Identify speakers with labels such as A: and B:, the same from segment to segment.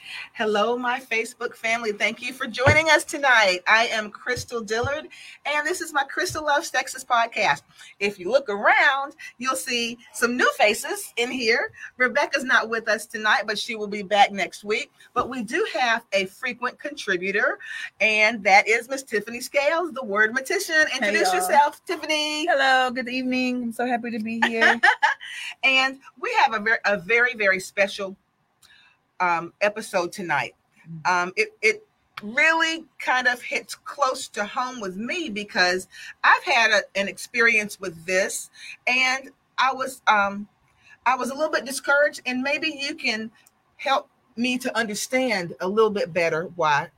A: Hello, my Facebook family. Thank you for joining us tonight. I am Crystal Dillard, and this is my Crystal Loves Texas podcast. If you look around, you'll see some new faces in here. Rebecca's not with us tonight, but she will be back next week. But we do have a frequent contributor, and that is Miss Tiffany Scales, the word matician. Introduce yourself, Tiffany.
B: Hello, good evening. I'm so happy to be here.
A: And we have a very, very special episode tonight. It really kind of hits close to home with me because I've had an experience with this, and I was a little bit discouraged, and maybe you can help me to understand a little bit better why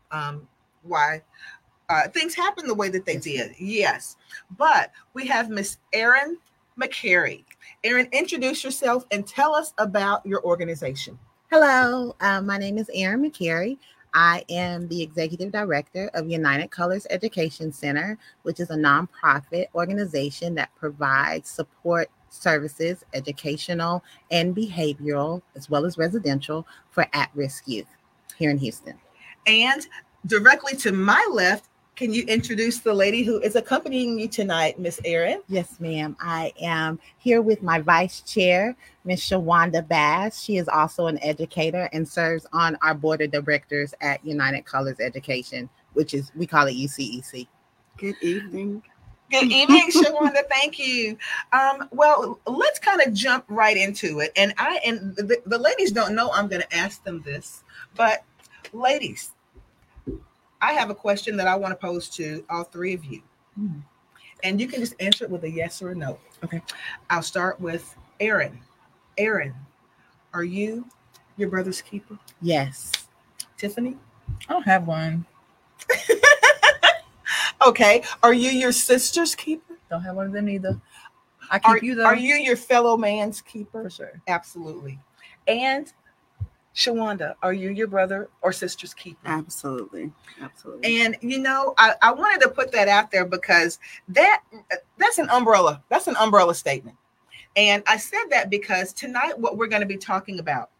A: things happen the way that they did. Yes, but we have Miss Erin McCary. Erin, introduce yourself and tell us about your organization.
C: Hello, my name is Erin McCary. I am the Executive Director of United Colors Education Center, which is a nonprofit organization that provides support services, educational and behavioral, as well as residential, for at-risk youth here in Houston.
A: And directly to my left, can you introduce the lady who is accompanying you tonight, Miss Erin?
C: Yes, ma'am. I am here with my vice chair, Miss Shawanda Bass. She is also an educator and serves on our board of directors at United Colors Education, which is, we call it UCEC.
D: Good evening.
A: Good evening, Shawanda. Thank you. Well, let's kind of jump right into it. And the ladies don't know I'm going to ask them this, but ladies, I have a question that I want to pose to all three of you. And you can just answer it with a yes or a no.
B: Okay.
A: I'll start with Erin. Erin, are you your brother's keeper?
C: Yes.
A: Tiffany?
B: I don't have one.
A: Okay. Are you your sister's keeper?
B: Don't have one of them either. I keep you though.
A: Are you your fellow man's keeper?
B: For sure.
A: Absolutely. And Shawanda, are you your brother or sister's keeper?
D: Absolutely.
A: And I wanted to put that out there because that's an umbrella. That's an umbrella statement. And I said that because tonight what we're going to be talking about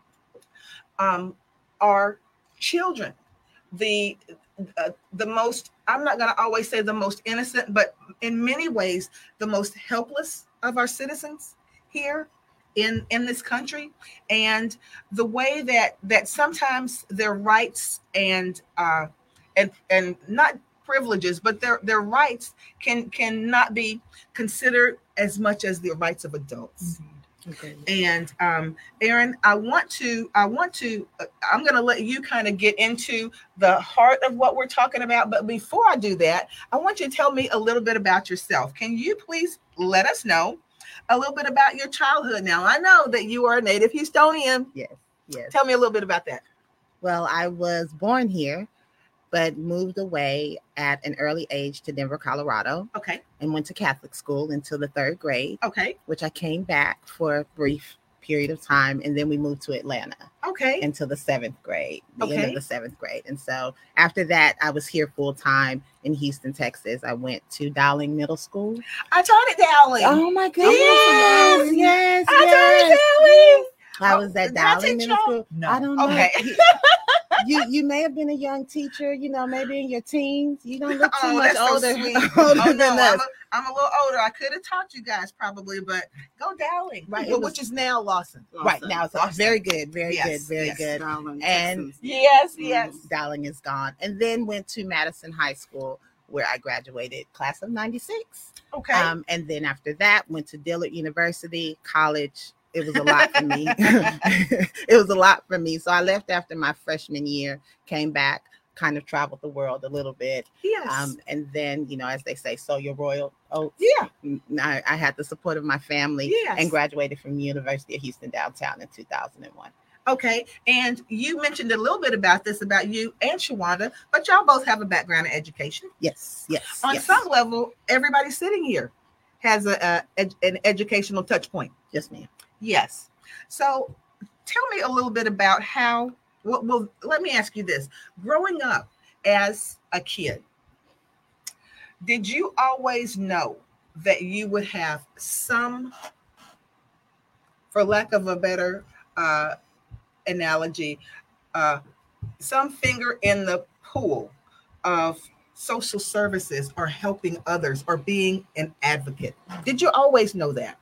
A: are children. The most, I'm not going to always say the most innocent, but in many ways the most helpless of our citizens here in this country, and the way that sometimes their rights and not privileges, but their rights cannot be considered as much as the rights of adults.
C: Okay.
A: And Erin, I'm going to let you kind of get into the heart of what we're talking about. But before I do that, I want you to tell me a little bit about yourself. Can you please let us know a little bit about your childhood? Now, I know that you are a native Houstonian.
C: Yes.
A: Tell me a little bit about that.
C: Well, I was born here, but moved away at an early age to Denver, Colorado.
A: Okay.
C: And went to Catholic school until the 3rd grade.
A: Okay.
C: Which I came back for a brief period of time, and then we moved to Atlanta.
A: Okay.
C: Until the 7th grade, the
A: Okay.
C: end of the 7th grade. And so after that, I was here full time in Houston, Texas. I went to Dowling Middle School.
A: I taught at Dowling.
C: Oh my goodness. Yes.
A: I taught at Dowling.
C: I was at Dowling Middle School.
B: No.
C: I don't know.
A: Okay.
C: You may have been a young teacher, maybe in your teens. You don't look too much
A: that's so
C: older,
A: sweet.
C: than us.
A: I'm a little older. I could have taught you guys probably, but go Dowling,
C: Right,
A: which is now Lawson.
C: Right now, it's
A: Lawson.
C: very good, very
A: Yes,
C: good, very
A: yes.
C: good.
D: Darling,
C: And
D: Texas.
A: Yes.
C: Dowling is gone. And then went to Madison High School, where I graduated, class of 96.
A: Okay.
C: And then after that, went to Dillard University, college. It was a lot for me. So I left after my freshman year, came back, kind of traveled the world a little bit.
A: Yes.
C: And then, as they say, sow your royal oats.
A: Yeah.
C: I had the support of my family.
A: Yes.
C: And graduated from University of Houston downtown in 2001.
A: Okay. And you mentioned a little bit about you and Shawanda, but y'all both have a background in education.
C: Yes.
A: On some level, everybody sitting here has an educational touch point.
C: Yes, ma'am.
A: Yes. So tell me a little bit about let me ask you this. Growing up as a kid, did you always know that you would have some, for lack of a better analogy, some finger in the pool of social services or helping others or being an advocate? Did you always know that?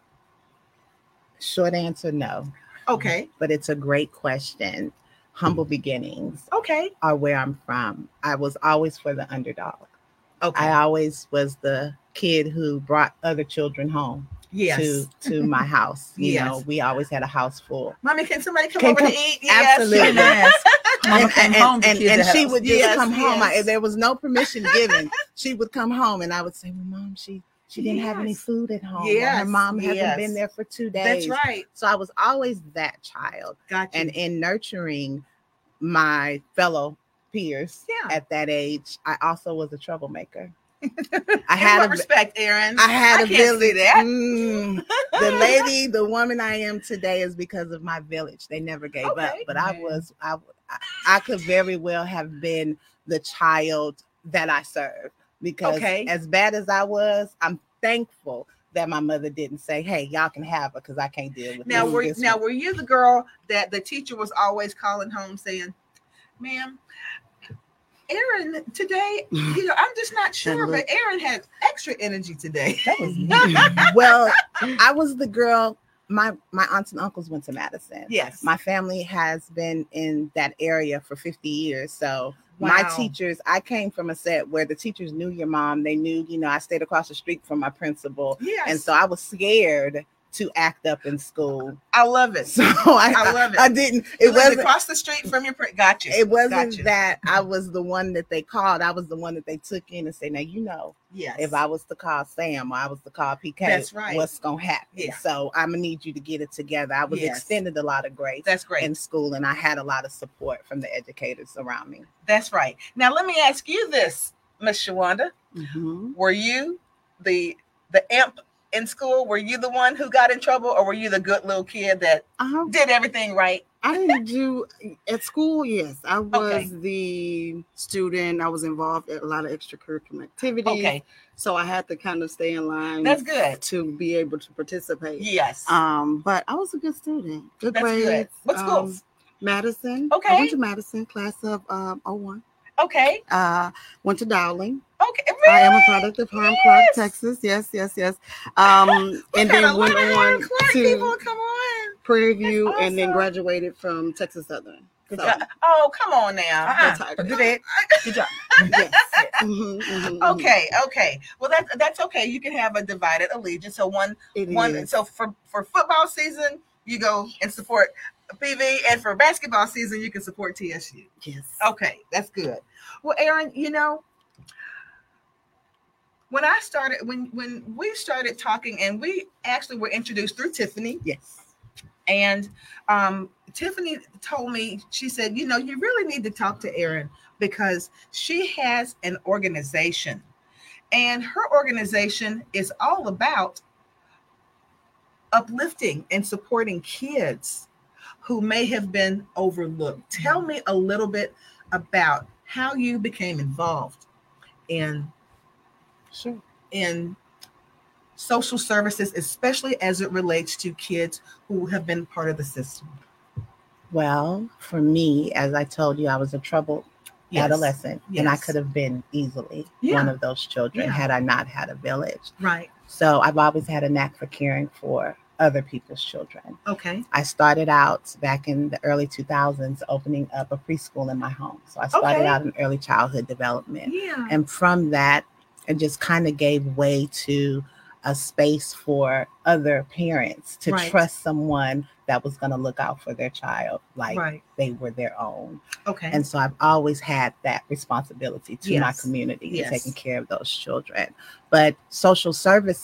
C: Short answer, no.
A: Okay.
C: But it's a great question. Humble beginnings
A: Okay.
C: are where I'm from. I was always for the underdog.
A: Okay.
C: I always was the kid who brought other children home
A: Yes.
C: to my house. You
A: Yes.
C: know, we always had a house full.
A: Mommy, can somebody come
C: Can
A: over
C: come-
A: to eat? Yes.
C: Absolutely.
B: Yes. Mama came home to
C: And
B: kids'
C: she
B: house.
C: would just
A: Yes,
C: come home.
A: yes.
C: There was no permission given. She would come home and I would say, well, Mom, she didn't have any
A: Yes.
C: food at home. Or
A: Yes,
C: her mom hasn't
A: yes.
C: been there for 2 days.
A: That's right.
C: So I was always that child.
A: Got you.
C: And in nurturing my fellow peers
A: Yeah.
C: at that age, I also was a troublemaker. I
A: In
C: had
A: what
C: a
A: respect, Aaron?
C: I had a
A: can't see
C: village.
A: that.
C: The lady, the woman I am today is because of my village. They never gave up.
A: Okay.
C: But
B: Man.
C: I could very well have been the child that I served because
A: Okay.
C: as bad as I was, I'm thankful that my mother didn't say, "Hey, y'all can have her," because I can't deal with
A: Now,
C: this one.
A: were you the girl that the teacher was always calling home saying, "Ma'am, Aaron today, I'm just not sure, but Aaron had extra energy today."
C: That was me. Well, I was the girl. My aunts and uncles went to Madison.
A: Yes.
C: My family has been in that area for 50 years. So my
A: Wow.
C: teachers, I came from a set where the teachers knew your mom. They knew, I stayed across the street from my principal.
A: Yes.
C: And so I was scared to act up in school.
A: I love it.
C: So
A: I love it.
C: I didn't.
A: You
C: It
A: lived
C: wasn't.
A: across the street from your Got you.
C: It wasn't
A: Gotcha.
C: that I was the one that they called. I was the one that they took in and said, now,
A: Yes.
C: if I was to call Sam or I was to call PK,
A: That's right.
C: what's going to happen?
A: Yeah.
C: So I'm going to need you to get it together. I was
A: Yes.
C: extended a lot of grace
A: That's great.
C: in school, and I had a lot of support from the educators around me.
A: That's right. Now let me ask you this, Miss Shawanda.
D: Mhm.
A: Were you the imp in school? Were you the one who got in trouble, or were you the good little kid that did everything right?
D: I didn't do at school. Yes, I was
A: Okay.
D: the student. I was involved in a lot of extracurricular activities.
A: Okay.
D: So I had to kind of stay in line.
A: That's good.
D: to be able to participate.
A: Yes.
D: But I was a good student. Good
A: That's
D: grades.
A: good. What schools?
D: Madison.
A: Okay.
D: I went to Madison, class of 01.
A: Okay.
D: Went to Dowling.
A: Okay. Really?
D: I am a product of Harlem Clark, Texas. Yes. And then went on to
A: Come on.
D: Prairie View
A: That's
D: and then
A: awesome.
D: graduated from Texas Southern. So,
A: Oh, come on now.
D: That's
B: Do that. Good job.
D: yes. Mhm.
A: Okay. Well, that's okay. You can have a divided allegiance. So one.
D: Is.
A: So for football season, you go and support PV, and for basketball season, you can support TSU.
D: Yes.
A: Okay, that's good. Well, Aaron, when we started talking, and we actually were introduced through Tiffany,
C: Yes.
A: and Tiffany told me, she said, you really need to talk to Aaron because she has an organization, and her organization is all about uplifting and supporting kids who may have been overlooked. Tell me a little bit about how you became involved in social services, especially as it relates to kids who have been part of the system.
C: Well, for me, as I told you, I was a troubled adolescent, and I could have been easily one of those children had I not had a village.
A: Right.
C: So I've always had a knack for caring for other people's children.
A: Okay.
C: I started out back in the early 2000s opening up a preschool in my home. So I started out in early childhood development.
A: Yeah.
C: And from that, it just kind of gave way to a space for other parents to trust someone that was going to look out for their child like they were their own.
A: Okay.
C: And so I've always had that responsibility to my community and taking care of those children. But social service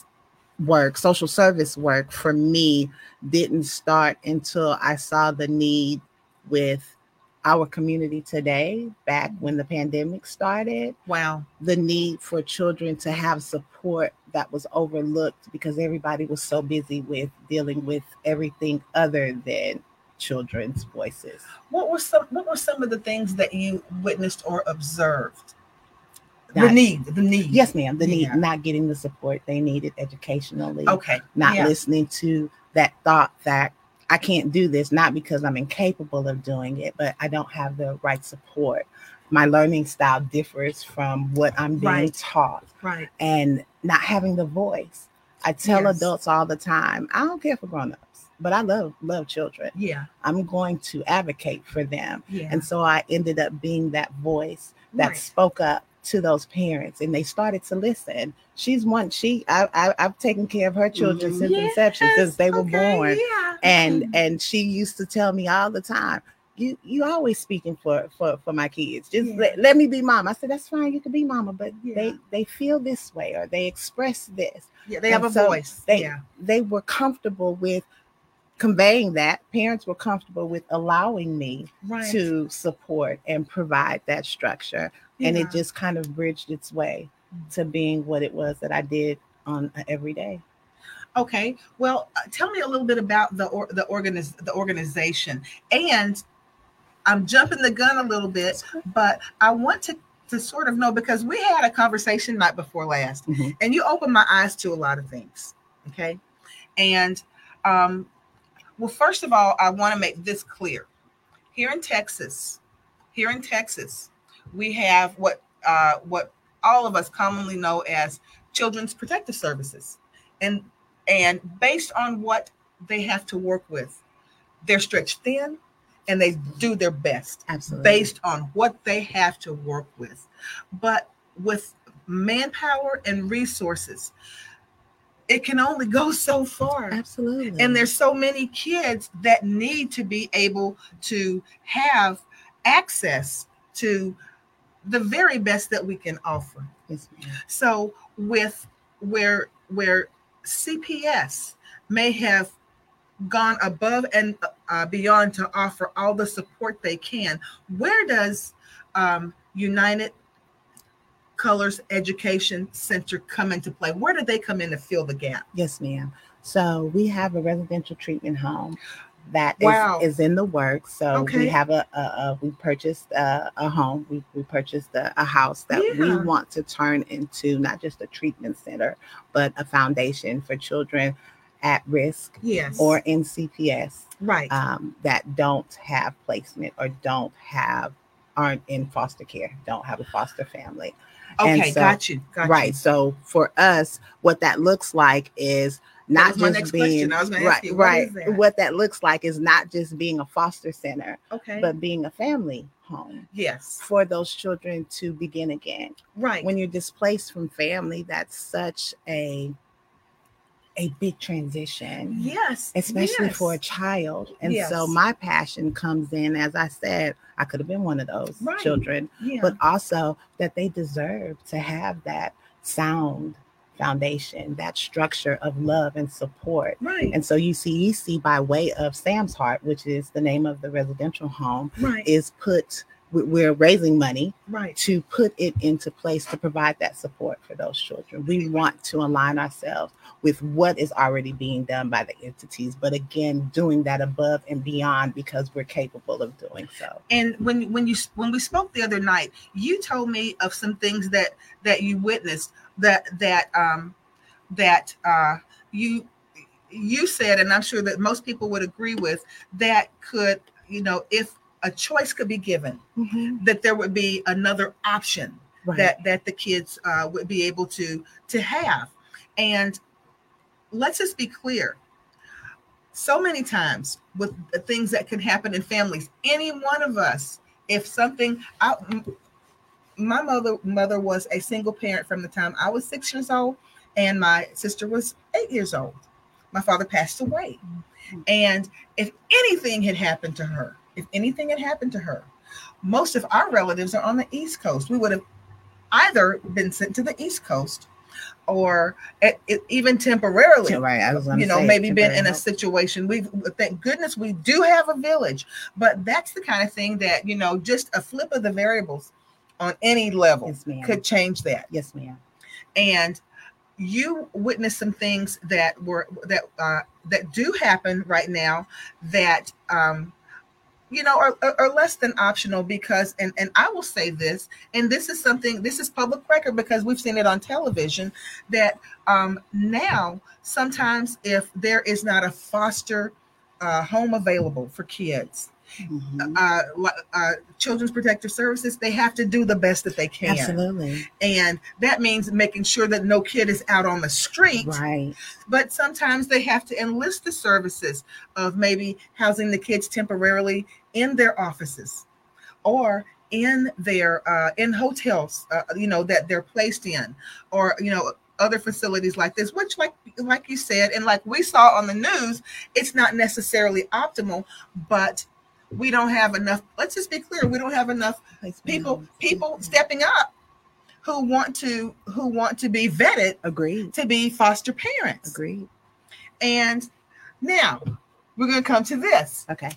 C: work for me didn't start until I saw the need with our community today, back when the pandemic started.
A: Wow.
C: The need for children to have support that was overlooked because everybody was so busy with dealing with everything other than children's voices.
A: What were some of the things that you witnessed or observed? The need.
C: Yes, ma'am. The need, not getting the support they needed educationally.
A: Okay.
C: Not listening to that thought that I can't do this, not because I'm incapable of doing it, but I don't have the right support. My learning style differs from what I'm being taught.
A: Right.
C: And not having the voice. I tell adults all the time, I don't care for grown-ups, but I love children.
A: Yeah.
C: I'm going to advocate for them.
A: Yeah.
C: And so I ended up being that voice that spoke up to those parents, and they started to listen. She's one. I've taken care of her children since inception, since they were born.
A: Yeah.
C: And she used to tell me all the time, you always speaking for my kids. Just let me be mom. I said, that's fine, you can be mama, but they feel this way, or they express this.
A: Yeah, they have a voice.
C: They were comfortable with conveying that. Parents were comfortable with allowing me to support and provide that structure. And it just kind of bridged its way to being what it was that I did on every day.
A: Okay. Well, tell me a little bit about the organization. And I'm jumping the gun a little bit, but I want to sort of know, because we had a conversation night before last, and you opened my eyes to a lot of things. Okay. And well, first of all, I want to make this clear. Here in Texas, we have what all of us commonly know as Children's Protective Services. And based on what they have to work with, they're stretched thin and they do their best.
C: Absolutely.
A: Based on what they have to work with. But with manpower and resources, it can only go so far.
C: Absolutely.
A: And there's so many kids that need to be able to have access to the very best that we can offer.
C: Yes, ma'am.
A: So with where CPS may have gone above and beyond to offer all the support they can, where does United Colors Education Center come into play? Where do they come in to fill the gap?
C: Yes, ma'am. So we have a residential treatment home that is in the works. So we have we purchased a home. We purchased a house that we want to turn into not just a treatment center, but a foundation for children at risk or in CPS that don't have placement or aren't in foster care, don't have a foster family.
A: Okay, got you.
C: Right. So for us, what that looks like is not just being what that looks like is not just being a foster center, but being a family home.
A: Yes.
C: For those children to begin again.
A: Right.
C: When you're displaced from family, that's such a big transition.
A: Yes.
C: Especially for a child. And so my passion comes in, as I said, I could have been one of those children, but also that they deserve to have that sound foundation, that structure of love and support.
A: Right.
C: And so UCEC, by way of Sam's Heart, which is the name of the residential home, we're raising money to put it into place to provide that support for those children. We want to align ourselves with what is already being done by the entities, but again, doing that above and beyond because we're capable of doing so.
A: And when we spoke the other night, you told me of some things that you witnessed that you said, and I'm sure that most people would agree with, that could, if a choice could be given, that there would be another option that the kids would be able to have. And let's just be clear. So many times with the things that can happen in families, any one of us, if something, my mother was a single parent from the time I was 6 years old and my sister was 8 years old. My father passed away. And if anything had happened to her, most of our relatives are on the East Coast. We would have either been sent to the East Coast or even temporarily, maybe been in a situation. Thank goodness we do have a village, but that's the kind of thing that, just a flip of the variables on any level could change that.
C: Yes, ma'am.
A: And you witnessed some things that do happen right now that, are less than optional because, and I will say this, and this is public record because we've seen it on television, that now sometimes if there is not a foster home available for kids. Children's Protective Services, they have to do the best that they can.
C: Absolutely.
A: And that means making sure that no kid is out on the street.
C: Right.
A: But sometimes they have to enlist the services of maybe housing the kids temporarily in their offices or in their in hotels, that they're placed in, or other facilities like this, which like you said, and like we saw on the news, it's not necessarily optimal, but we don't have enough. Let's just be clear. We don't have enough people stepping up who want to be vetted.
C: Agreed.
A: To be foster parents.
C: Agreed.
A: And now we're going to come to this.
C: Okay.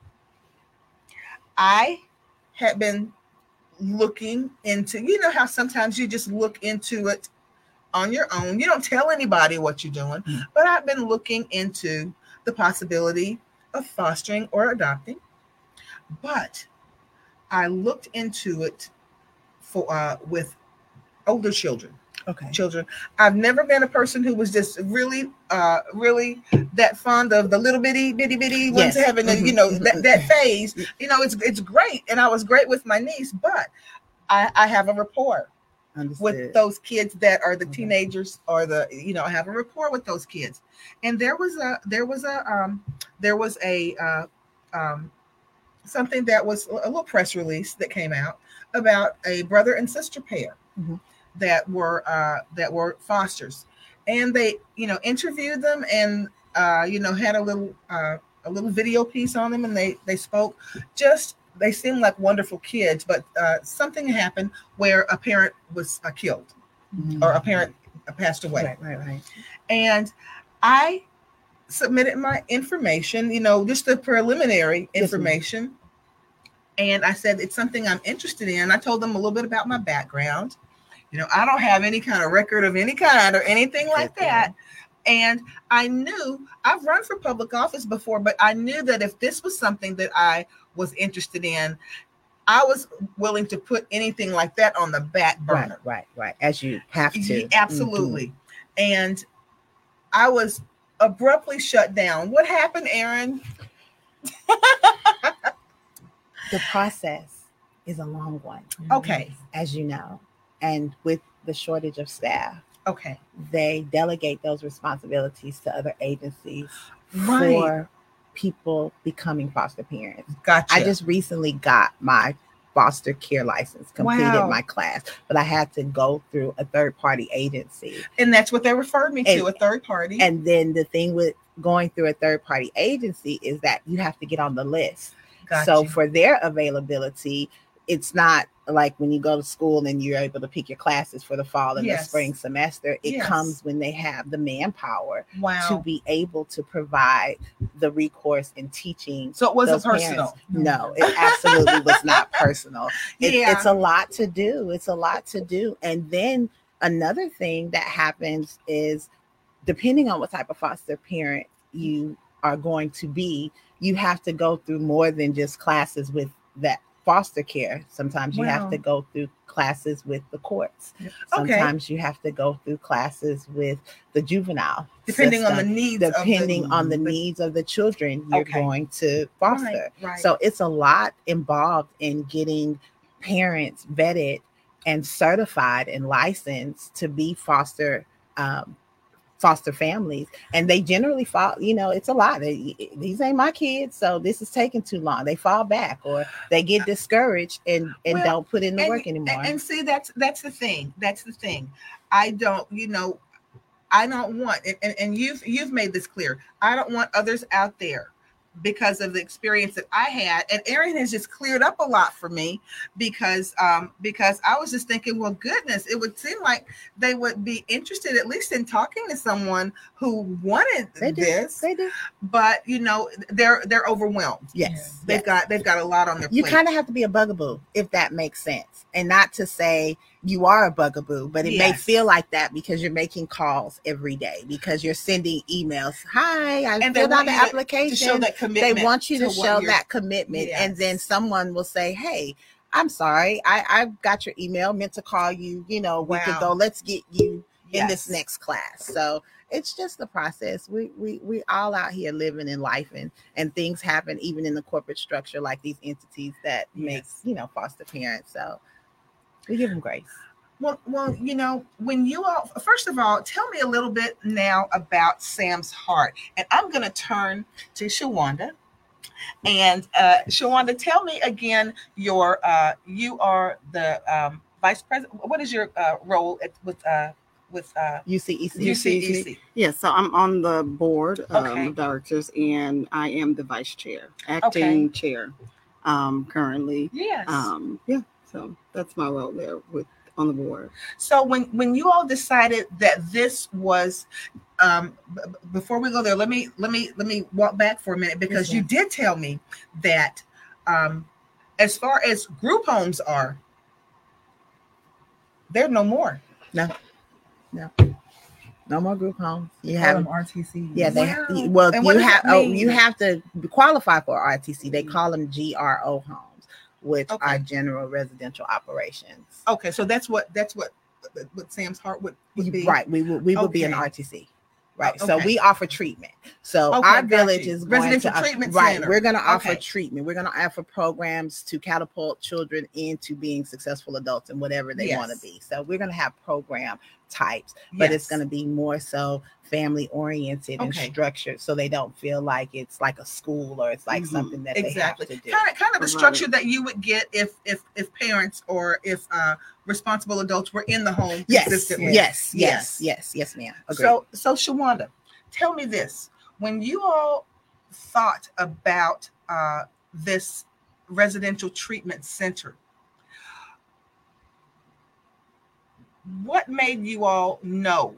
A: I had been looking into, how sometimes you just look into it on your own. You don't tell anybody what you're doing, but I've been looking into the possibility of fostering or adopting. But I looked into it for with older children.
C: Okay.
A: Children. I've never been a person who was just really that fond of the little bitty ones having that phase. It's great, and I was great with my niece, but I have a rapport with those kids that are the teenagers, or I have a rapport with those kids. And there was a something that was a little press release that came out about a brother and sister pair that were fosters, and they interviewed them and had a little video piece on them, and they spoke. They seemed like wonderful kids, but something happened where a parent was killed, or a parent passed away.
C: Right.
A: And I submitted my information, just the preliminary information. And I said, it's something I'm interested in. I told them a little bit about my background. I don't have any kind of record of any kind or anything like that. And I knew I've run for public office before, but I knew that if this was something that I was interested in, I was willing to put anything like that on the back burner.
C: Right. As you have to.
A: Absolutely. And I was abruptly shut down. What happened, Erin?
C: The process is a long one.
A: Okay.
C: As you know, and with the shortage of staff,
A: okay,
C: they delegate those responsibilities to other agencies for people becoming foster parents.
A: Gotcha.
C: I just recently got my foster care license, completed my class, but I had to go through a third-party agency.
A: And that's what they referred me to, a third party.
C: And then the thing with going through a third-party agency is that you have to get on the list.
A: Gotcha.
C: So for their availability, it's not like when you go to school and you're able to pick your classes for the fall and the spring semester. It comes when they have the manpower to be able to provide the recourse in teaching.
A: So it wasn't personal.
C: No, it absolutely was not personal. It's a lot to do. It's a lot to do. And then another thing that happens is, depending on what type of foster parent you are going to be, you have to go through more than just classes with that foster care. Sometimes you have to go through classes with the courts. Sometimes you have to go through classes with the juvenile
A: depending
C: system.
A: on the needs
C: on the needs of the children you're going to foster.
A: Right.
C: So it's a lot involved in getting parents vetted and certified and licensed to be foster families, and they generally fall, it's a lot. These ain't my kids, so this is taking too long. They fall back, or they get discouraged and don't put in the work anymore.
A: And see, that's the thing. I don't want, and you've made this clear. I don't want others out there, because of the experience that I had. And Erin has just cleared up a lot for me, because I was just thinking, well, goodness, it would seem like they would be interested at least in talking to someone who wanted this.
C: They do.
A: But they're overwhelmed.
C: Yes.
A: They've got a lot on their plate.
C: You kind of have to be a bugaboo, if that makes sense. And not to say you are a bugaboo, but it may feel like that because you're making calls every day, because you're sending emails. Hi, I filled out the application.
A: To show that commitment.
C: They want you to show that commitment. Yes. And then someone will say, hey, I'm sorry, I got your email, meant to call you, a week ago. Let's get you in this
A: Yes.
C: next class. So it's just the process. We all out here living in life, and things happen even in the corporate structure, like these entities that make,
A: Yes.
C: foster parents. So we give them grace.
A: Well, when you all, first of all, tell me a little bit now about Sam's Heart. And I'm going to turn to Shawanda. And Shawanda, tell me again, you are the vice president. What is your role with
C: UCEC.
A: UCEC?
D: Yes, so I'm on the board
A: Okay.
D: of directors, and I am the vice chair, acting chair, currently.
A: Yes.
D: Yeah, so that's my role there on the board.
A: So when you all decided that this was, before we go there, let me walk back for a minute, because you did tell me that as far as group homes are, they're no more.
C: No more group homes. You
B: Call
C: have
B: them RTC.
C: Yeah,
A: Wow. And what
C: you
A: does
C: have
A: that mean?
C: you have to qualify for RTC. They call them GRO homes, which are general residential operations.
A: Okay, so that's what Sam's Heart would be.
C: Right. We would be an
A: Okay.
C: RTC. Right.
A: Oh,
C: So
A: okay.
C: we offer treatment. So
A: Okay,
C: our
A: got
C: village
A: you.
C: is going
A: Residential
C: to
A: treatment
C: right.
A: center.
C: We're going to offer
A: Okay.
C: treatment. We're going to offer programs to catapult children into being successful adults and whatever they
A: Yes.
C: want to be. So we're going to have program types, but it's going to be more so family oriented and
A: Okay.
C: structured, so they don't feel like it's like a school or it's like something that
A: exactly
C: they have to do.
A: kind of the structure that you would get if parents or if responsible adults were in the home consistently.
C: Yes, ma'am. Agreed.
A: So Shawanda, tell me this: when you all thought about this residential treatment center, what made you all know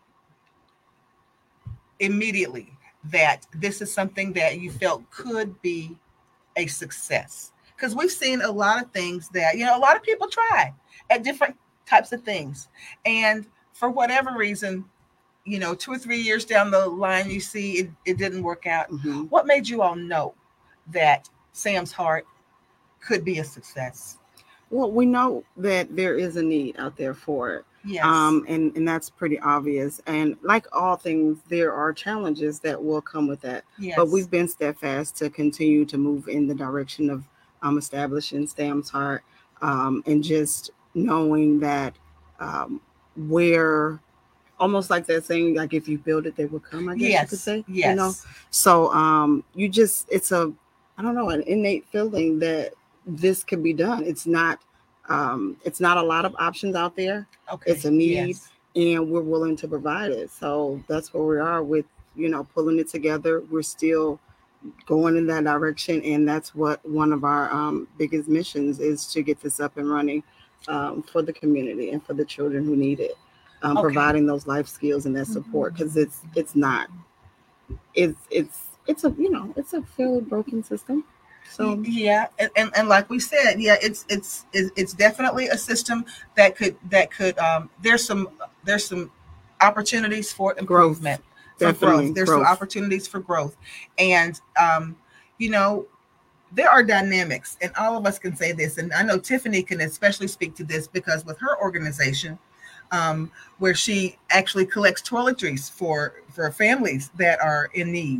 A: immediately that this is something that you felt could be a success? Because we've seen a lot of things that, a lot of people try at different types of things. And for whatever reason, 2 or 3 years down the line, you see it didn't work out.
D: Mm-hmm.
A: What made you all know that Sam's Heart could be a success?
D: Well, we know that there is a need out there for it.
A: Yes.
D: And that's pretty obvious. And like all things, there are challenges that will come with that.
A: Yes.
D: But we've been steadfast to continue to move in the direction of establishing Sam's Heart, and just knowing that where, almost like that saying, like if you build it, they will come, I guess you could say.
A: Yes.
D: So it's an innate feeling that this can be done. It's not a lot of options out there.
A: Okay.
D: It's a need.
A: Yes.
D: And we're willing to provide it. So that's where we are with, pulling it together. We're still going in that direction. And that's what one of our biggest missions is, to get this up and running for the community and for the children who need it. Providing those life skills and that support, because it's a fairly broken system. So
A: yeah, and like we said, yeah, it's definitely a system that could there's some opportunities for improvement, for growth. There's some opportunities for growth, and there are dynamics, and all of us can say this, and I know Tiffany can especially speak to this, because with her organization, where she actually collects toiletries for families that are in need,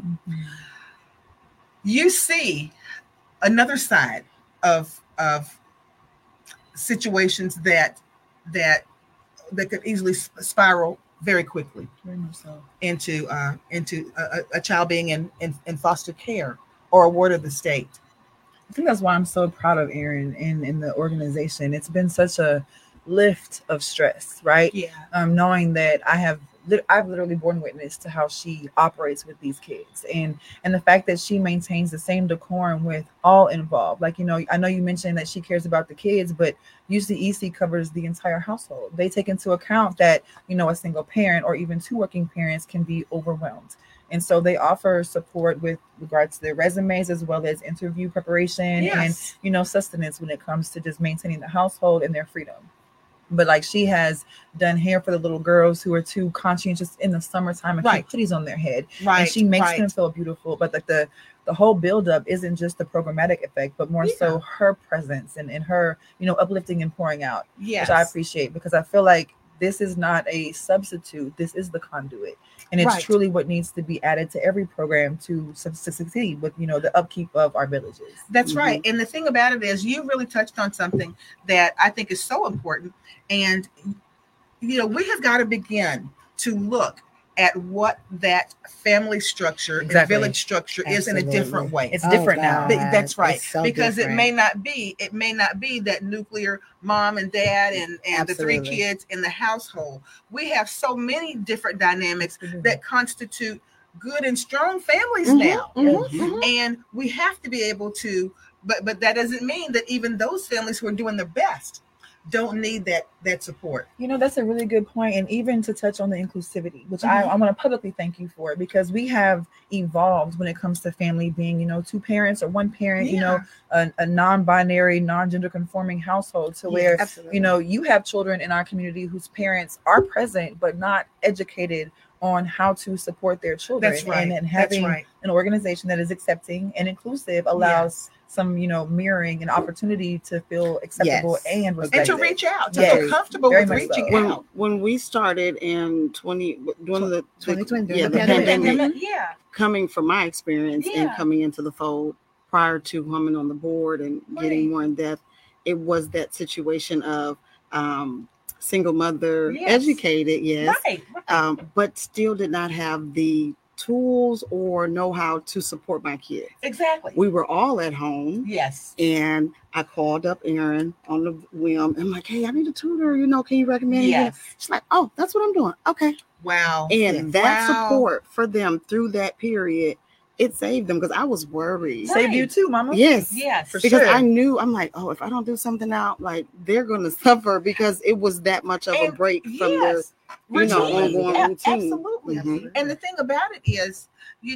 A: you see another side of situations that could easily spiral very quickly into a child being in foster care or a ward of the state.
B: I think that's why I'm so proud of Erin in the organization. It's been such a lift of stress, right?
A: Yeah.
B: Knowing that I've literally borne witness to how she operates with these kids, and the fact that she maintains the same decorum with all involved. Like, I know you mentioned that she cares about the kids, but UCEC covers the entire household. They take into account that, a single parent or even two working parents can be overwhelmed. And so they offer support with regards to their resumes, as well as interview preparation.
A: Yes.
B: And, sustenance when it comes to just maintaining the household and their freedom. But like, she has done hair for the little girls who are too conscientious in the summertime and keep hoodies on their head.
A: Right.
B: And she makes them feel beautiful. But like the whole buildup isn't just the programmatic effect, but more so her presence and her, uplifting and pouring out.
A: Yes.
B: Which I appreciate, because I feel like this is not a substitute. This is the conduit. And it's
A: Right.
B: truly what needs to be added to every program to succeed with, the upkeep of our villages.
A: That's right. And the thing about it is, you really touched on something that I think is so important. And, we have got to begin to look at what that family structure and
B: Exactly.
A: village structure is in a different way.
B: It's different now.
A: That's right.
C: It's so
A: Because
C: different.
A: it may not be that nuclear mom and dad and the three
C: Absolutely.
A: kids in the household. We have so many different dynamics that constitute good and strong families now. And we have to be able to, but that doesn't mean that even those families who are doing their best don't need that support.
B: That's a really good point. And even to touch on the inclusivity, which I want to publicly thank you for, because we have evolved when it comes to family being, two parents or one parent, a non-binary, non-gender conforming household, to where,
C: absolutely.
B: you have children in our community whose parents are present, but not educated on how to support their children.
A: That's right.
B: And having an organization that is accepting and inclusive allows some, mirroring and opportunity to feel acceptable and
A: and
B: respected.
A: to reach out, to
B: Yes.
A: feel comfortable
B: Very
A: with
B: much
A: reaching
B: so.
A: out.
D: When we started in
C: 2020,
D: the
C: the
D: pandemic,
A: Yeah.
D: coming from my experience and
A: Yeah.
D: coming into the fold prior to coming on the board and getting more in depth, it was that situation of single mother,
A: Yes.
D: educated, yes,
A: Right.
D: but still did not have the tools or know how to support my kids.
A: Exactly.
D: We were all at home.
A: Yes.
D: And I called up Erin on the whim. I'm like, hey, I need a tutor. Can you recommend?
A: Yes.
D: She's like, oh, that's what I'm doing. Okay.
A: Wow.
D: And that
A: Wow.
D: support for them through that period, it saved them, because I was worried.
B: Saved you too, mama.
D: Yes.
A: Yes.
B: For
D: Because
B: sure.
D: I knew, I'm like, oh, if I don't do something out, like, they're going to suffer, because it was that much of a
A: And
D: break from their,
A: yes.
D: ongoing routine.
A: Absolutely.
D: Mhm.
A: And the thing about it is,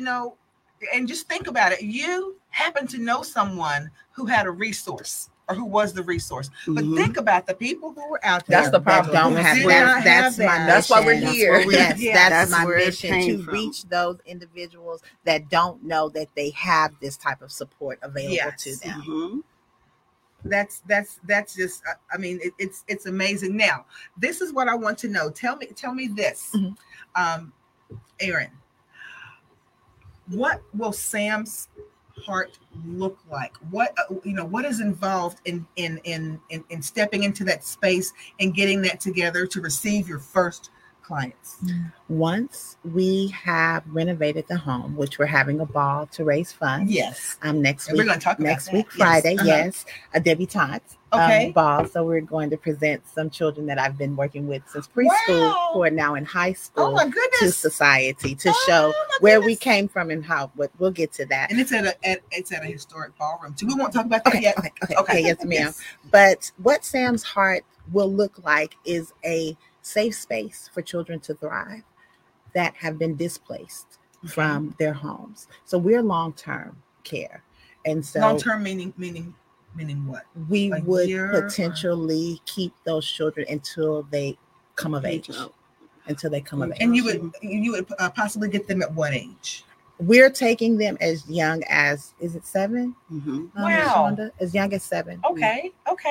A: and just think about it. You happen to know someone who had a resource or who was the resource. But
D: Mhm.
A: think about the people who were out there.
B: That's the problem.
C: That don't
A: Who
C: have
A: did
C: that.
A: not
C: That's
A: have
C: my
A: that.
B: That's why we're
C: mission.
B: here.
C: Yes,
A: Yeah.
C: that's my
D: where it
C: mission,
D: came
C: to
D: from.
C: reach those individuals that don't know that they have this type of support available to
A: Yes.
C: them.
D: Mhm.
A: That's just. I mean, it's amazing. Now, this is what I want to know. Tell me this, Erin. What will Sam's Heart look like? What what is involved in stepping into that space and getting that together to receive your first clients?
C: Once we have renovated the home, which we're having a ball to raise funds.
A: Yes.
C: Next
A: And
C: week.
A: we're going to talk about
C: Next
A: that.
C: week,
A: Yes.
C: Friday,
A: Uh-huh.
C: yes, a debutante
A: Okay.
C: ball. So we're going to present some children that I've been working with since preschool,
A: Wow.
C: who are now in high
A: Oh
C: school,
A: my
C: to
A: goodness.
C: society, to
A: Oh,
C: show
A: my
C: where we
A: goodness.
C: came from and how. But we'll get to that.
A: And it's at a historic ballroom too. We won't talk about that
C: Okay,
A: yet.
C: okay, yes, ma'am.
A: Yes.
C: But what Sam's Heart will look like is a safe space for children to thrive that have been displaced from their homes. So we're long-term care. And so
A: Long term meaning what?
C: we
A: a
C: would
A: year or-
C: potentially keep those children until they come of age.
D: Age out.
C: Until they come of age.
A: And you would possibly get them at what age?
C: We're taking them as young as, is it 7?
D: Mhm.
A: Wow.
C: Shonda? As young as 7.
A: Okay.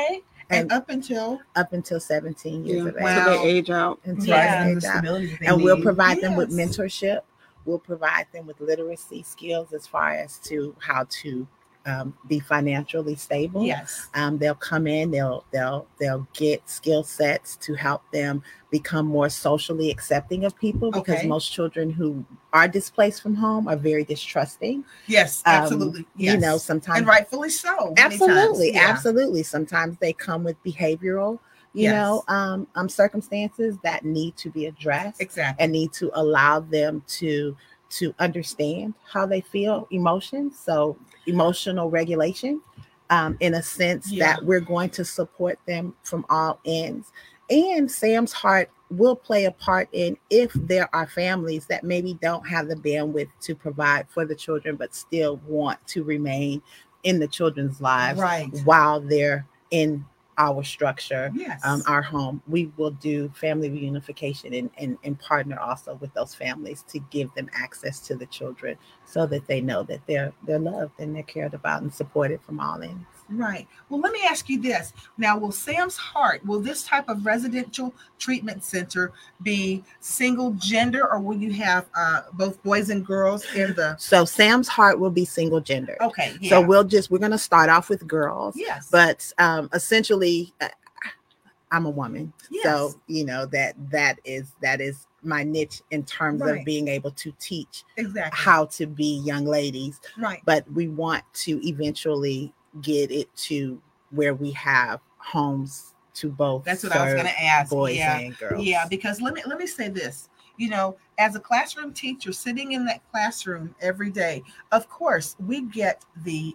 A: And up until
C: Up until 17 years
D: Yeah.
C: of age.
A: Wow.
D: So they age out.
C: Until
A: Yeah.
C: they
B: the
C: age out.
B: stability that they
C: And we'll
B: need.
C: provide them with
A: Yes.
C: mentorship. We'll provide them with literacy skills as far as to how to be financially stable.
A: yes.
C: They'll come in. They'll get skill sets to help them become more socially accepting of people, because
A: Okay.
C: most children who are displaced from home are very distrusting.
A: Yes, absolutely. Yes.
C: Sometimes
A: and rightfully so. many
C: absolutely,
A: times. Yeah.
C: absolutely. Sometimes they come with behavioral,
A: Yes.
C: circumstances that need to be addressed
A: Exactly.
C: and need to allow them to understand how they feel emotions. So emotional regulation, in a sense
A: Yeah.
C: that we're going to support them from all ends. And Sam's Heart will play a part in if there are families that maybe don't have the bandwidth to provide for the children, but still want to remain in the children's lives
A: Right.
C: while they're in our structure,
A: Yes.
C: our home. We will do family reunification and partner also with those families to give them access to the children, so that they know that they're loved and they're cared about and supported from all ends.
A: Right. Well, let me ask you this. Now, will Sam's Heart, will this type of residential treatment center be single gender, or will you have both boys and girls in the?
C: So Sam's Heart will be single gender.
A: Okay. Yeah.
C: So we're going to start off with girls.
A: Yes.
C: But essentially, I'm a woman.
A: Yes.
C: So, that is my niche in terms
A: Right.
C: of being able to teach
A: Exactly.
C: how to be young ladies.
A: Right.
C: But we want to eventually get it to where we have homes to both.
A: That's what I was going to ask.
C: Boys
A: Yeah.
C: and girls.
A: Yeah. Because let me say this. As a classroom teacher sitting in that classroom every day, of course we get the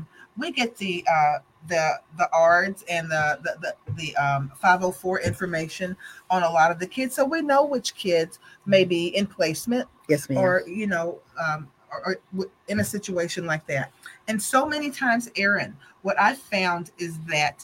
A: ARDS and the 504 information on a lot of the kids, so we know which kids may be in placement.
C: Yes, ma'am.
A: Or or in a situation like that. And so many times, Erin, what I found is that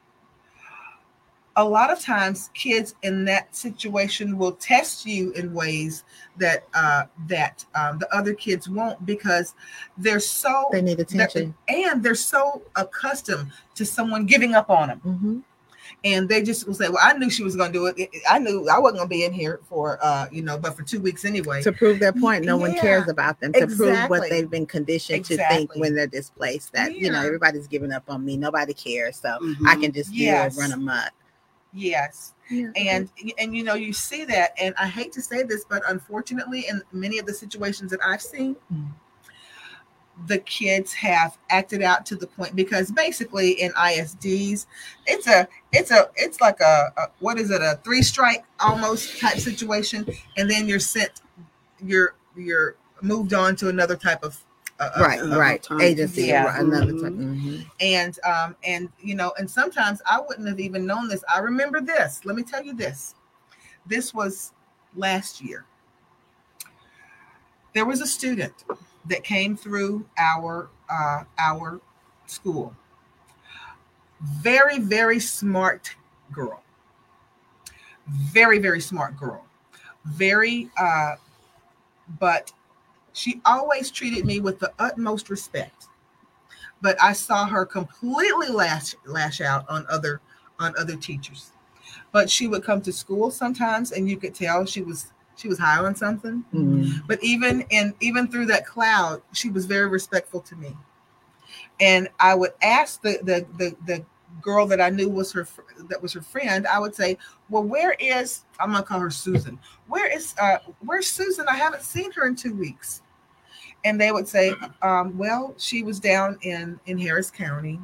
A: a lot of times kids in that situation will test you in ways that the other kids won't, because they
C: need attention,
A: and they're so accustomed to someone giving up on them.
C: Mm-hmm.
A: And they just will say, well, I knew she was going to do it. I knew I wasn't going to be in here for, but for 2 weeks anyway.
C: To prove their point. No one cares about them. To prove what
A: Exactly.
C: they've been conditioned to think when they're displaced. That, everybody's giving up on me. Nobody cares. So I can just run amok.
A: Yes.
C: Yeah.
A: And you see that. And I hate to say this, but unfortunately, in many of the situations that I've seen, the kids have acted out to the point, because basically in ISDs, it's like a what is it, a 3-strike almost type situation, and then you're moved on to another type of agency.
C: Yeah. Another type.
A: Mm-hmm. And sometimes I wouldn't have even known this. I remember this. Let me tell you this. This was last year. There was a student that came through our school. Very, very smart girl. Very, very smart girl. But she always treated me with the utmost respect. But I saw her completely lash out on other teachers. But she would come to school sometimes, and you could tell she was high on something.
C: Mm-hmm.
A: But even through that cloud, she was very respectful to me. And I would ask the girl that I knew was her friend. I would say, well, I'm gonna call her Susan. Where's Susan? I haven't seen her in 2 weeks. And they would say, well, she was down in Harris County,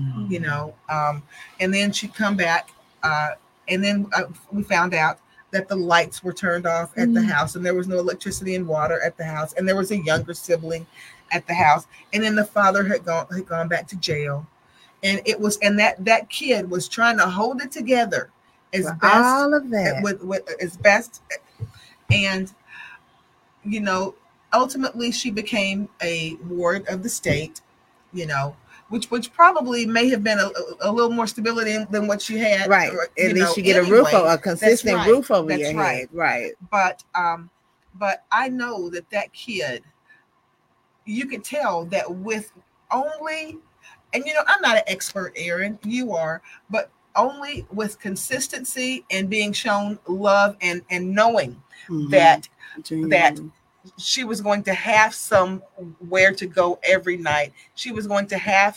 A: and then she'd come back, and then we found out that the lights were turned off at the house, and there was no electricity and water at the house, and there was a younger sibling at the house, and then the father had gone back to jail, and that kid was trying to hold it together as best,
C: all of that
A: with as best, and ultimately she became a ward of the state, which probably may have been a little more stability than what she had.
C: Right. At least you get a consistent roof over your head. Right.
A: But I know that kid, you could tell that with only, and I'm not an expert, Erin, you are, but only with consistency and being shown love and knowing that she was going to have somewhere to go every night. She was going to have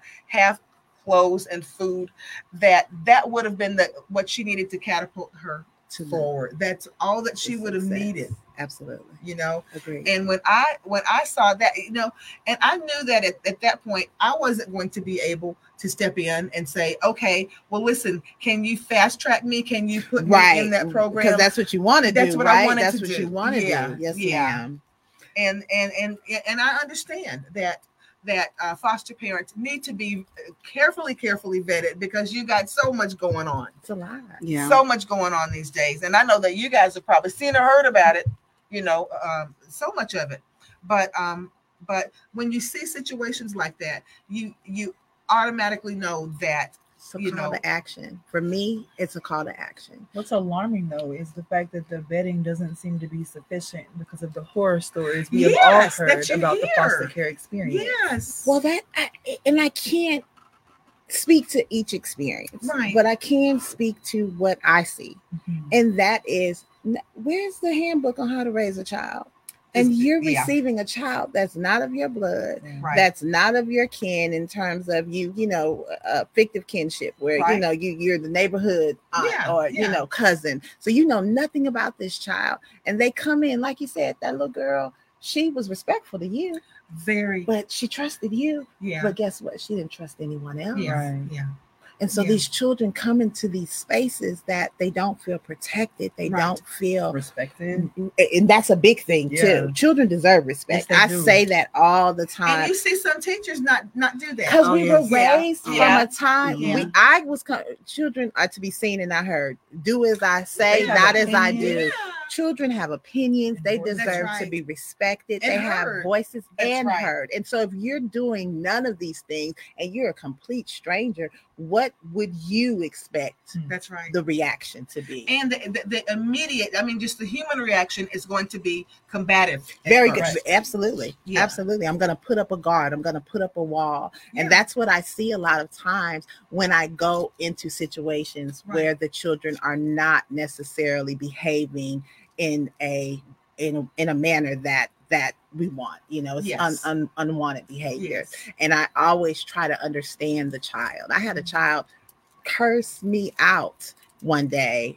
A: clothes and food. That would have been what she needed to catapult her forward. That's all that she would have needed.
C: Absolutely.
A: Agreed. And when I saw that, and I knew that at that point, I wasn't going to be able to step in and say, okay, well, listen, can you fast track me? Can you put me in that program?
C: Because that's what you want to do.
A: That's what I wanted to do.
C: That's what you want to do. Yes, ma'am.
A: And I understand that foster parents need to be carefully vetted, because you got so much going on.
C: It's a lot.
D: Yeah.
A: So much going on these days. And I know that you guys have probably seen or heard about it, so much of it. But when you see situations like that, you automatically know that
C: It's a call to action. For me, it's a call to action.
B: What's alarming, though, is the fact that the vetting doesn't seem to be sufficient because of the horror stories we have all heard about the foster care experience.
A: Yes.
C: Well, I can't speak to each experience,
A: Right.
C: but I can speak to what I see, and that is, where's the handbook on how to raise a child? And you're receiving a child that's not of your blood,
A: Right.
C: that's not of your kin in terms of fictive kinship, where
A: Right.
C: you're the neighborhood aunt or
A: Yeah.
C: cousin, so you know nothing about this child, and they come in, like you said, that little girl, she was respectful to you,
A: Very.
C: but she trusted you.
A: Yeah.
C: But guess what? She didn't trust anyone else.
A: Yeah.
B: Right.
A: Yeah.
C: And so
A: Yeah.
C: these children come into these spaces that they don't feel protected. They
A: Right.
C: don't feel
B: Respected.
C: and that's a big thing
B: Yeah.
C: too. Children deserve respect.
B: Yes, they
C: I
B: do.
C: say that all the
A: And
C: time
A: you see some teachers not do that.
C: because
D: Oh,
C: we
D: yes.
C: were raised
A: Yeah.
C: from a time
A: Yeah.
C: children are to be seen and not heard. Do as I say,
B: They have
C: not as I
B: opinions.
C: do.
A: Yeah.
C: Children have opinions. They
A: That's
C: deserve to
A: right.
C: be respected.
A: And
C: they have
A: heard.
C: voices
A: That's
C: and
A: right.
C: heard. And so if you're doing none of these things and you're a complete stranger, what would you expect
A: That's right.
C: the reaction to be?
A: And the immediate, I mean, just the human reaction is going to be combative. at
C: Very good.
A: first.
C: Absolutely.
A: Yeah.
C: Absolutely. I'm going to put up a guard. I'm going to put up a wall. And
A: Yeah.
C: that's what I see a lot of times when I go into situations
A: Right.
C: where the children are not necessarily behaving in a manner that we want. It's
A: Yes.
C: unwanted behavior.
A: Yes.
C: And I always try to understand the child. I had a child curse me out one day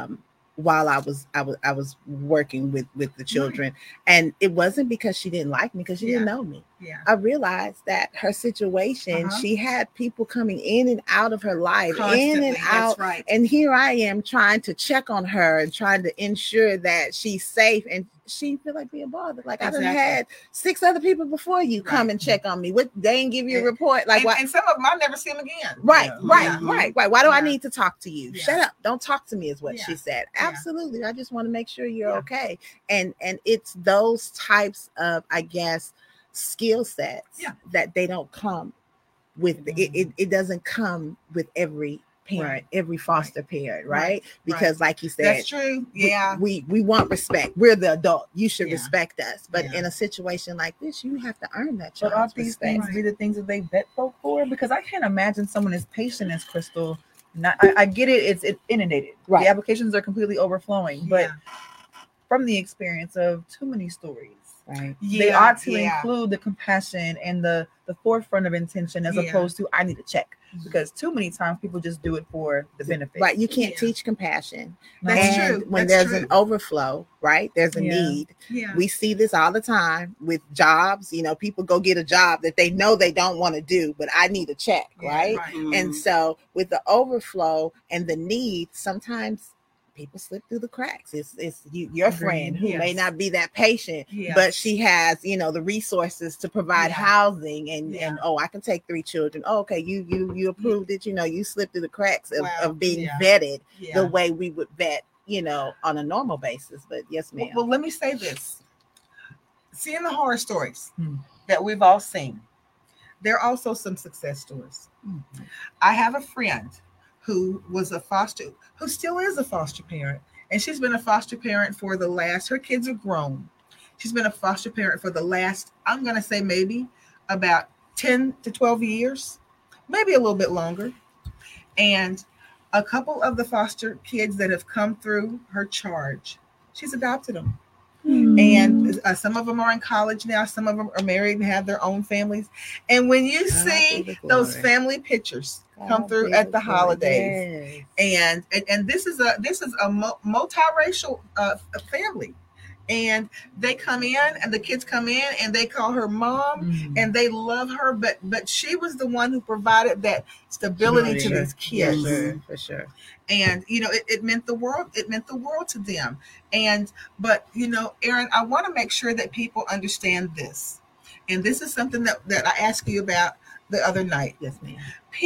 C: while I was working with the children, and it wasn't because she didn't like me, because she didn't know me.
A: Yeah.
C: I realized that her situation, she had people coming in and out of her life,
A: Constantly.
C: in and out.
A: That's right.
C: And here I am trying to check on her and trying to ensure that she's safe, and she feel like being bothered. Like,
A: Exactly.
C: I done had 6 other people before you come
A: Right.
C: and check on me. What, they ain't give you a report? Like, what?
A: And some of them I'll never see them again.
C: Right,
B: Yeah.
C: right,
A: Yeah.
C: right, right. Why do I
A: Yeah.
C: need to talk to you?
A: Yeah.
C: Shut up. Don't talk to me is what
A: Yeah.
C: she said.
A: Yeah.
C: Absolutely. I just want to make sure you're
A: Yeah.
C: okay. And it's those types of, I guess, skill sets
A: Yeah.
C: that they don't come with. It doesn't come with every parent,
A: Right.
C: every foster parent, right?
A: Right.
C: Because like you said,
A: That's true. Yeah.
C: we want respect. We're the adult. You should
A: Yeah.
C: respect us. But
A: Yeah.
C: in a situation like this, you have to earn that
B: But
C: child's
B: are these
C: respect.
B: things be the things that they vet folk for? Because I can't imagine someone as patient as Crystal. I get it. It's inundated.
C: Right.
B: The applications are completely overflowing. But
A: Yeah.
B: from the experience of too many stories,
C: Right.
B: they
A: Yeah.
B: ought to
A: Yeah.
B: include the compassion and the forefront of intention, as
A: Yeah.
B: opposed to I need to check. Because too many times people just do it for the benefit.
C: Right. You can't
A: Yeah.
C: teach compassion.
A: That's
C: And
A: true.
C: when
A: That's
C: there's an
A: true.
C: overflow, right? There's a
B: Yeah.
C: need.
A: Yeah.
C: We see this all the time with jobs. People go get a job that they know they don't want to do, but I need a check,
A: Yeah,
C: right?
D: Mhm.
C: And so with the overflow and the need, sometimes people slip through the cracks. It's your
B: Agreed.
C: friend who may
A: Yes.
C: not be that patient,
A: Yeah.
C: but she has, the resources to provide
A: Yeah.
C: housing and
A: Yeah.
C: I can take 3 children. Oh, okay, you approved it. You slipped through the cracks
A: Wow.
C: of being
A: Yeah.
C: vetted
A: Yeah.
C: the way we would vet, on a normal basis. But yes, ma'am.
A: Well, let me say this. Seeing the horror stories
B: Hmm.
A: that we've all seen, there are also some success stories. I have a friend who who still is a foster parent. And she's been a foster parent for her kids are grown. She's been a foster parent for the last, I'm going to say maybe about 10 to 12 years, maybe a little bit longer. And a couple of the foster kids that have come through her charge, she's adopted them. And some of them are in college now. Some of them are married and have their own families. And when you
C: God
A: see
C: be the
A: those
C: glory.
A: family pictures come
C: God
A: through
C: be
A: at the
C: glory.
A: holidays,
C: Yes.
A: and this is a multiracial family, and they come in, and the kids come in, and they call her mom, and they love her, but she was the one who provided that stability to these kids.
C: For sure.
A: And it meant the world. It meant the world to them. But Erin, I want to make sure that people understand this. And this is something that I asked you about the other night.
C: Yes, ma'am.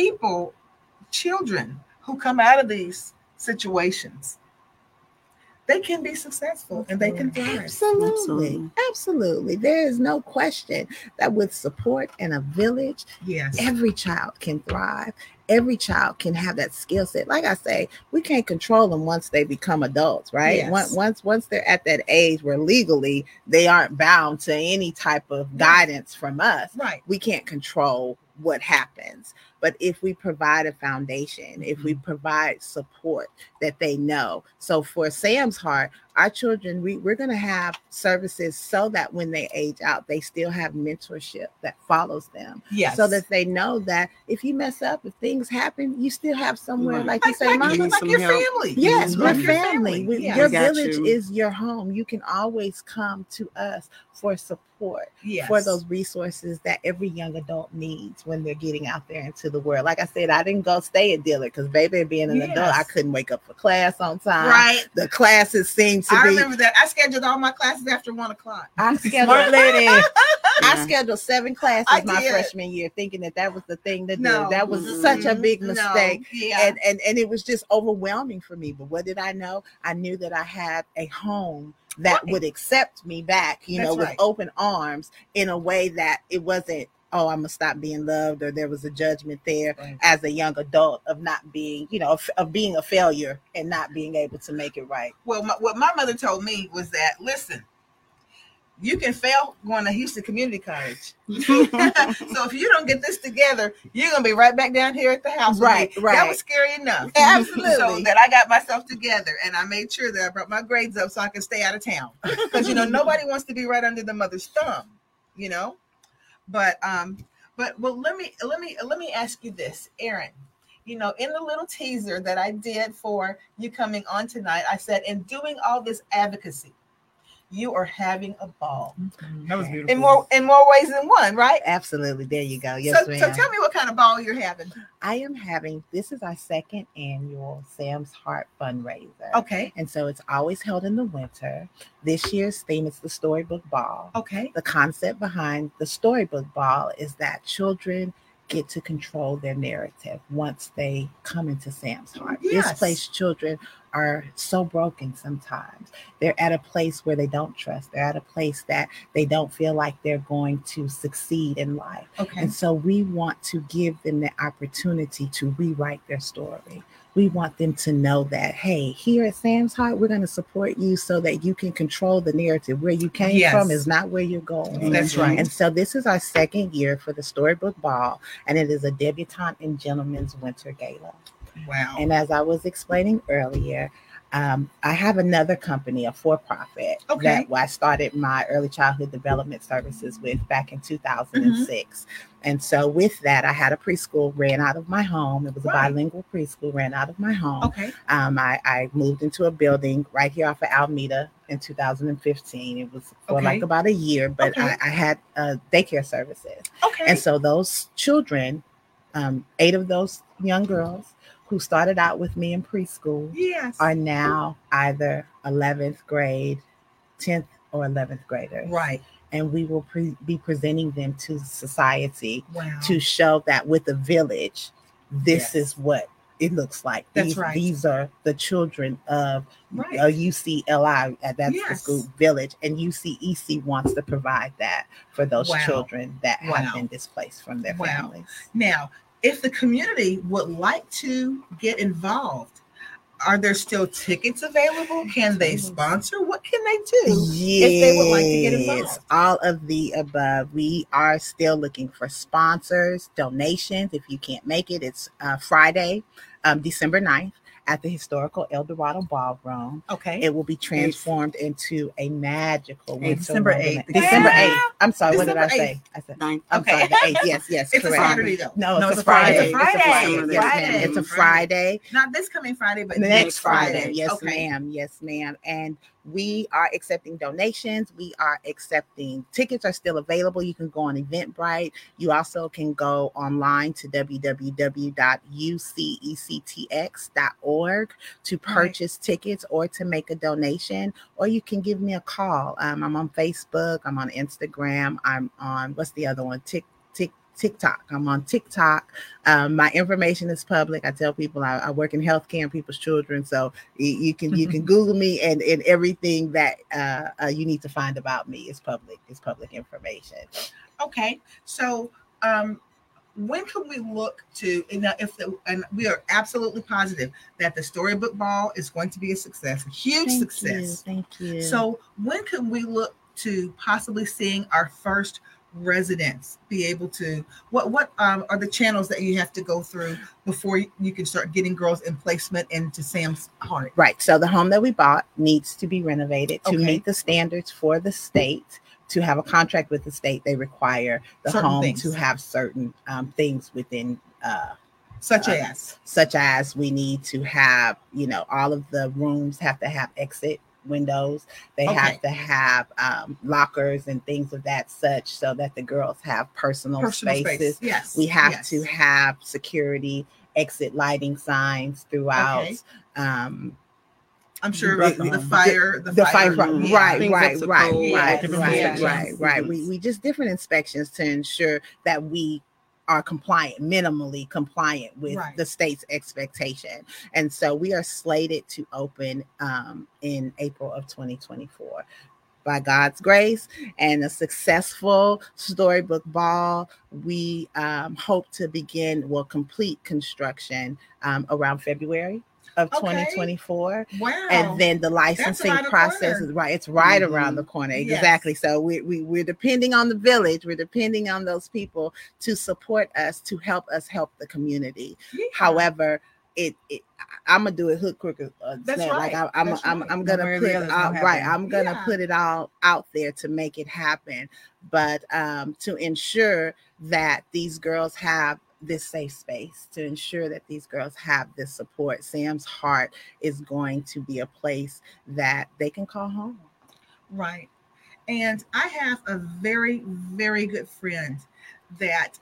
A: Children who come out of these situations, they can be successful and they can thrive.
C: Absolutely. There is no question that with support and a village,
A: Yes.
C: every child can thrive. Every child can have that skill set. Like I say, we can't control them once they become adults, right?
A: Yes.
C: Once they're at that age where legally they aren't bound to any type of guidance from us.
A: Right.
C: We can't control what happens. But if we provide a foundation, if we provide support that they know. So for Sam's Heart, our children, we're going to have services so that when they age out, they still have mentorship that follows them.
A: Yes.
C: So that they know that if you mess up, if things happen, you still have somewhere, like you say,
A: like,
C: Mama.
A: like your family.
C: Yes,
D: Mhm.
C: we're
A: Like your
C: family.
A: family. Yeah.
C: Your
D: We got
C: village
D: you.
C: is your home. You can always come to us for support,
A: Yes.
C: for those resources that every young adult needs when they're getting out there into the world. Like I said, I didn't go stay at Dillard because, baby, being an adult, I couldn't wake up for class on time.
A: Right.
C: The classes seem to
A: I
C: be.
A: remember that. I scheduled all my classes after 1 o'clock.
C: I scheduled,
B: Smart lady.
C: I scheduled 7 classes
A: I
C: my
A: did.
C: freshman year, thinking that was the thing to do.
A: No.
C: That was
D: Mhm.
C: such a big
A: No.
C: mistake.
A: Yeah.
C: And it was just overwhelming for me. But what did I know? I knew that I had a home that
A: Right.
C: would accept me back,
A: That's
C: with
A: right.
C: open arms, in a way that it wasn't, oh, I'm gonna stop being loved, or there was a judgment there
A: Right.
C: as a young adult of not being, of being a failure and not being able to make it right.
A: Well, what my mother told me was that, listen, you can fail going to Houston Community College. So if you don't get this together, you're going to be right back down here at the house.
C: Right,
A: with me.
C: right.
A: That was scary enough.
C: Absolutely.
A: So that I got myself together, and I made sure that I brought my grades up so I could stay out of town. Because, nobody wants to be right under the mother's thumb, But well, let me ask you this, Erin. In the little teaser that I did for you coming on tonight, I said, in doing all this advocacy, you are having a ball.
B: That was beautiful.
A: In more ways than one, right?
C: Absolutely. There you go. Yes,
A: So
C: ma'am.
A: tell me what kind of ball you're having.
C: I am having, this is our second annual Sam's Heart fundraiser.
A: Okay.
C: And so it's always held in the winter. This year's theme is the Storybook Ball.
A: Okay.
C: The concept behind the Storybook Ball is that children get to control their narrative once they come into Sam's Heart.
A: Yes.
C: Displaced children are so broken sometimes. They're at a place where they don't trust. They're at a place that they don't feel like they're going to succeed in life.
A: Okay.
C: And so we want to give them the opportunity to rewrite their story. We want them to know that, hey, here at Sam's Heart, we're going to support you so that you can control the narrative. Where you came
A: Yes.
C: from is not where you're going.
A: That's right.
C: And so this is our second year for the Storybook Ball, and it is a debutante and gentleman's winter gala.
A: Wow.
C: And as I was explaining earlier, I have another company, a for-profit,
A: Okay.
C: that I started my early childhood development services with back in 2006. And so with that, I had a preschool ran out of my home. It was a
A: Right.
C: bilingual preschool ran out of my home.
A: Okay.
C: I moved into a building right here off of Alameda in 2015. It was for
A: Okay.
C: like about a year, but
A: Okay.
C: I had daycare services.
A: Okay.
C: And so those children, 8 of those young girls who started out with me in preschool
A: yes.
C: are now either 11th grade, 10th or 11th graders.
A: Right.
C: And we will be presenting them to society
A: Wow.
C: to show that with a village, this
A: Yes.
C: is what it looks like.
A: That's right.
C: These are the children of
A: Right.
C: UCLI, that's the
A: Yes.
C: school village, and UCEC wants to provide that for those
A: Wow.
C: children that
A: Wow.
C: have been displaced from their
A: Wow.
C: families.
A: Now, if the community would like to get involved, are there still tickets available? Can they sponsor? What can they do if they would like to get involved?
C: All of the above. We are still looking for sponsors, donations. If you can't make it, it's Friday, December 9th at the historical El Dorado Ballroom.
A: Okay.
C: It will be transformed into a magical winter
B: December
C: wonderland.
B: 8th.
C: December
A: Yeah.
C: 8th. I'm sorry, what did I
A: December
C: say? I said,
D: 9th.
C: I'm
A: Okay.
C: sorry, the 8th. Yes,
A: It's
C: correct.
A: a Saturday though.
C: No, it's a
B: Friday.
C: Friday.
A: It's a Friday.
C: Yes,
A: Friday.
C: ma'am. It's a
A: Friday.
C: Friday.
A: Not this coming Friday, but
C: Next Friday. Yes,
A: Okay.
C: ma'am. Yes, ma'am. And we are accepting donations. We are accepting tickets are still available. You can go on Eventbrite. You also can go online to www.ucectx.org to purchase tickets or to make a donation, or you can give me a call. I'm on Facebook. I'm on Instagram. I'm on, what's the other one? TikTok. I'm on TikTok. My information is public. I tell people I work in healthcare and people's children, so you can Google me, and everything that you need to find about me is public. It's public information.
A: Okay. So, when can we look to, and we are absolutely positive that the Storybook Ball is going to be a success, a huge success.
C: Thank you.
A: So when can we look to possibly seeing our first residents be able to, what are the channels that you have to go through before you can start getting girls in placement into Sam's Heart?
C: Right. So the home that we bought needs to be renovated to
A: Okay.
C: meet the standards for the state. To have a contract with the state, they require the
A: Certain
C: home
A: things.
C: to have certain things within,
A: Such as?
C: such as we need to have, all of the rooms have to have exit windows. They
A: Okay.
C: have to have lockers and things of that such, so that the girls have personal spaces.
A: space. Yes.
C: We have
A: yes.
C: to have security exit lighting signs throughout.
A: Okay.
C: Um,
A: I'm sure
B: The
A: fire.
C: the fire,
D: yeah.
C: right,
D: Things
C: right,
D: up to
C: right,
D: code,
C: right,
A: different
C: right,
A: inspections.
C: right. We just different inspections to ensure that we are compliant, minimally compliant with
A: Right.
C: the state's expectation. And so we are slated to open in April of 2024. By God's grace and a successful storybook ball, we hope to complete construction around February of
A: Okay.
C: 2024.
A: Wow.
C: And then the licensing
A: around the
C: process
A: corner.
C: is right. It's right
D: Mhm.
C: around the corner.
A: Yes.
C: Exactly. So we're depending on the village. We're depending on those people to support us, to help us help the community.
A: Yeah.
C: However, I'm gonna do it hook crook.
A: That's
C: snap. Like
A: right.
C: I'm
A: That's right.
C: gonna
B: One way or
C: put
B: the other, it's
C: out
B: gonna
C: right.
B: happen.
C: I'm gonna
A: Yeah.
C: put it all out there to make it happen. But to ensure that these girls have this safe space, to ensure that these girls have this support, Sam's Heart is going to be a place that they can call home.
A: Right. And I have a very, very good friend that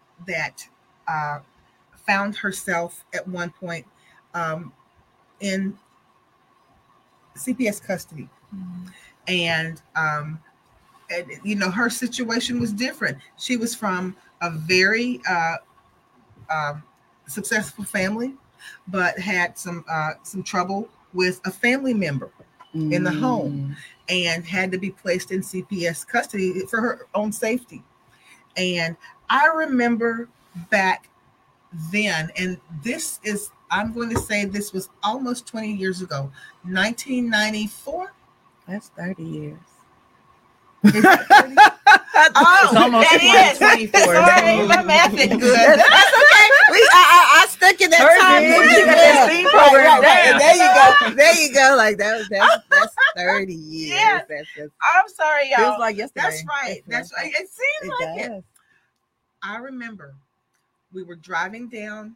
A: found herself at one point in CPS custody, and her situation was different. She was from a very successful family, but had some trouble with a family member in the home, and had to be placed in CPS custody for her own safety. And I remember back then, and I'm going to say this was almost 20 years ago, 1994.
C: That's 30 years.
A: Is that 30? Oh,
B: It's almost
A: that is.
B: 2024.
A: Sorry, my math ain't good.
C: That's okay. I stuck in that
B: Hers
C: time.
B: is.
C: limit.
B: You got that steam program down.
C: There you go. There you go. Like that's 30 years.
A: Yes.
C: That's
A: I'm sorry, y'all.
B: Feels like yesterday.
A: That's right. That's right. It seems like it.
C: does.
A: I remember we were driving down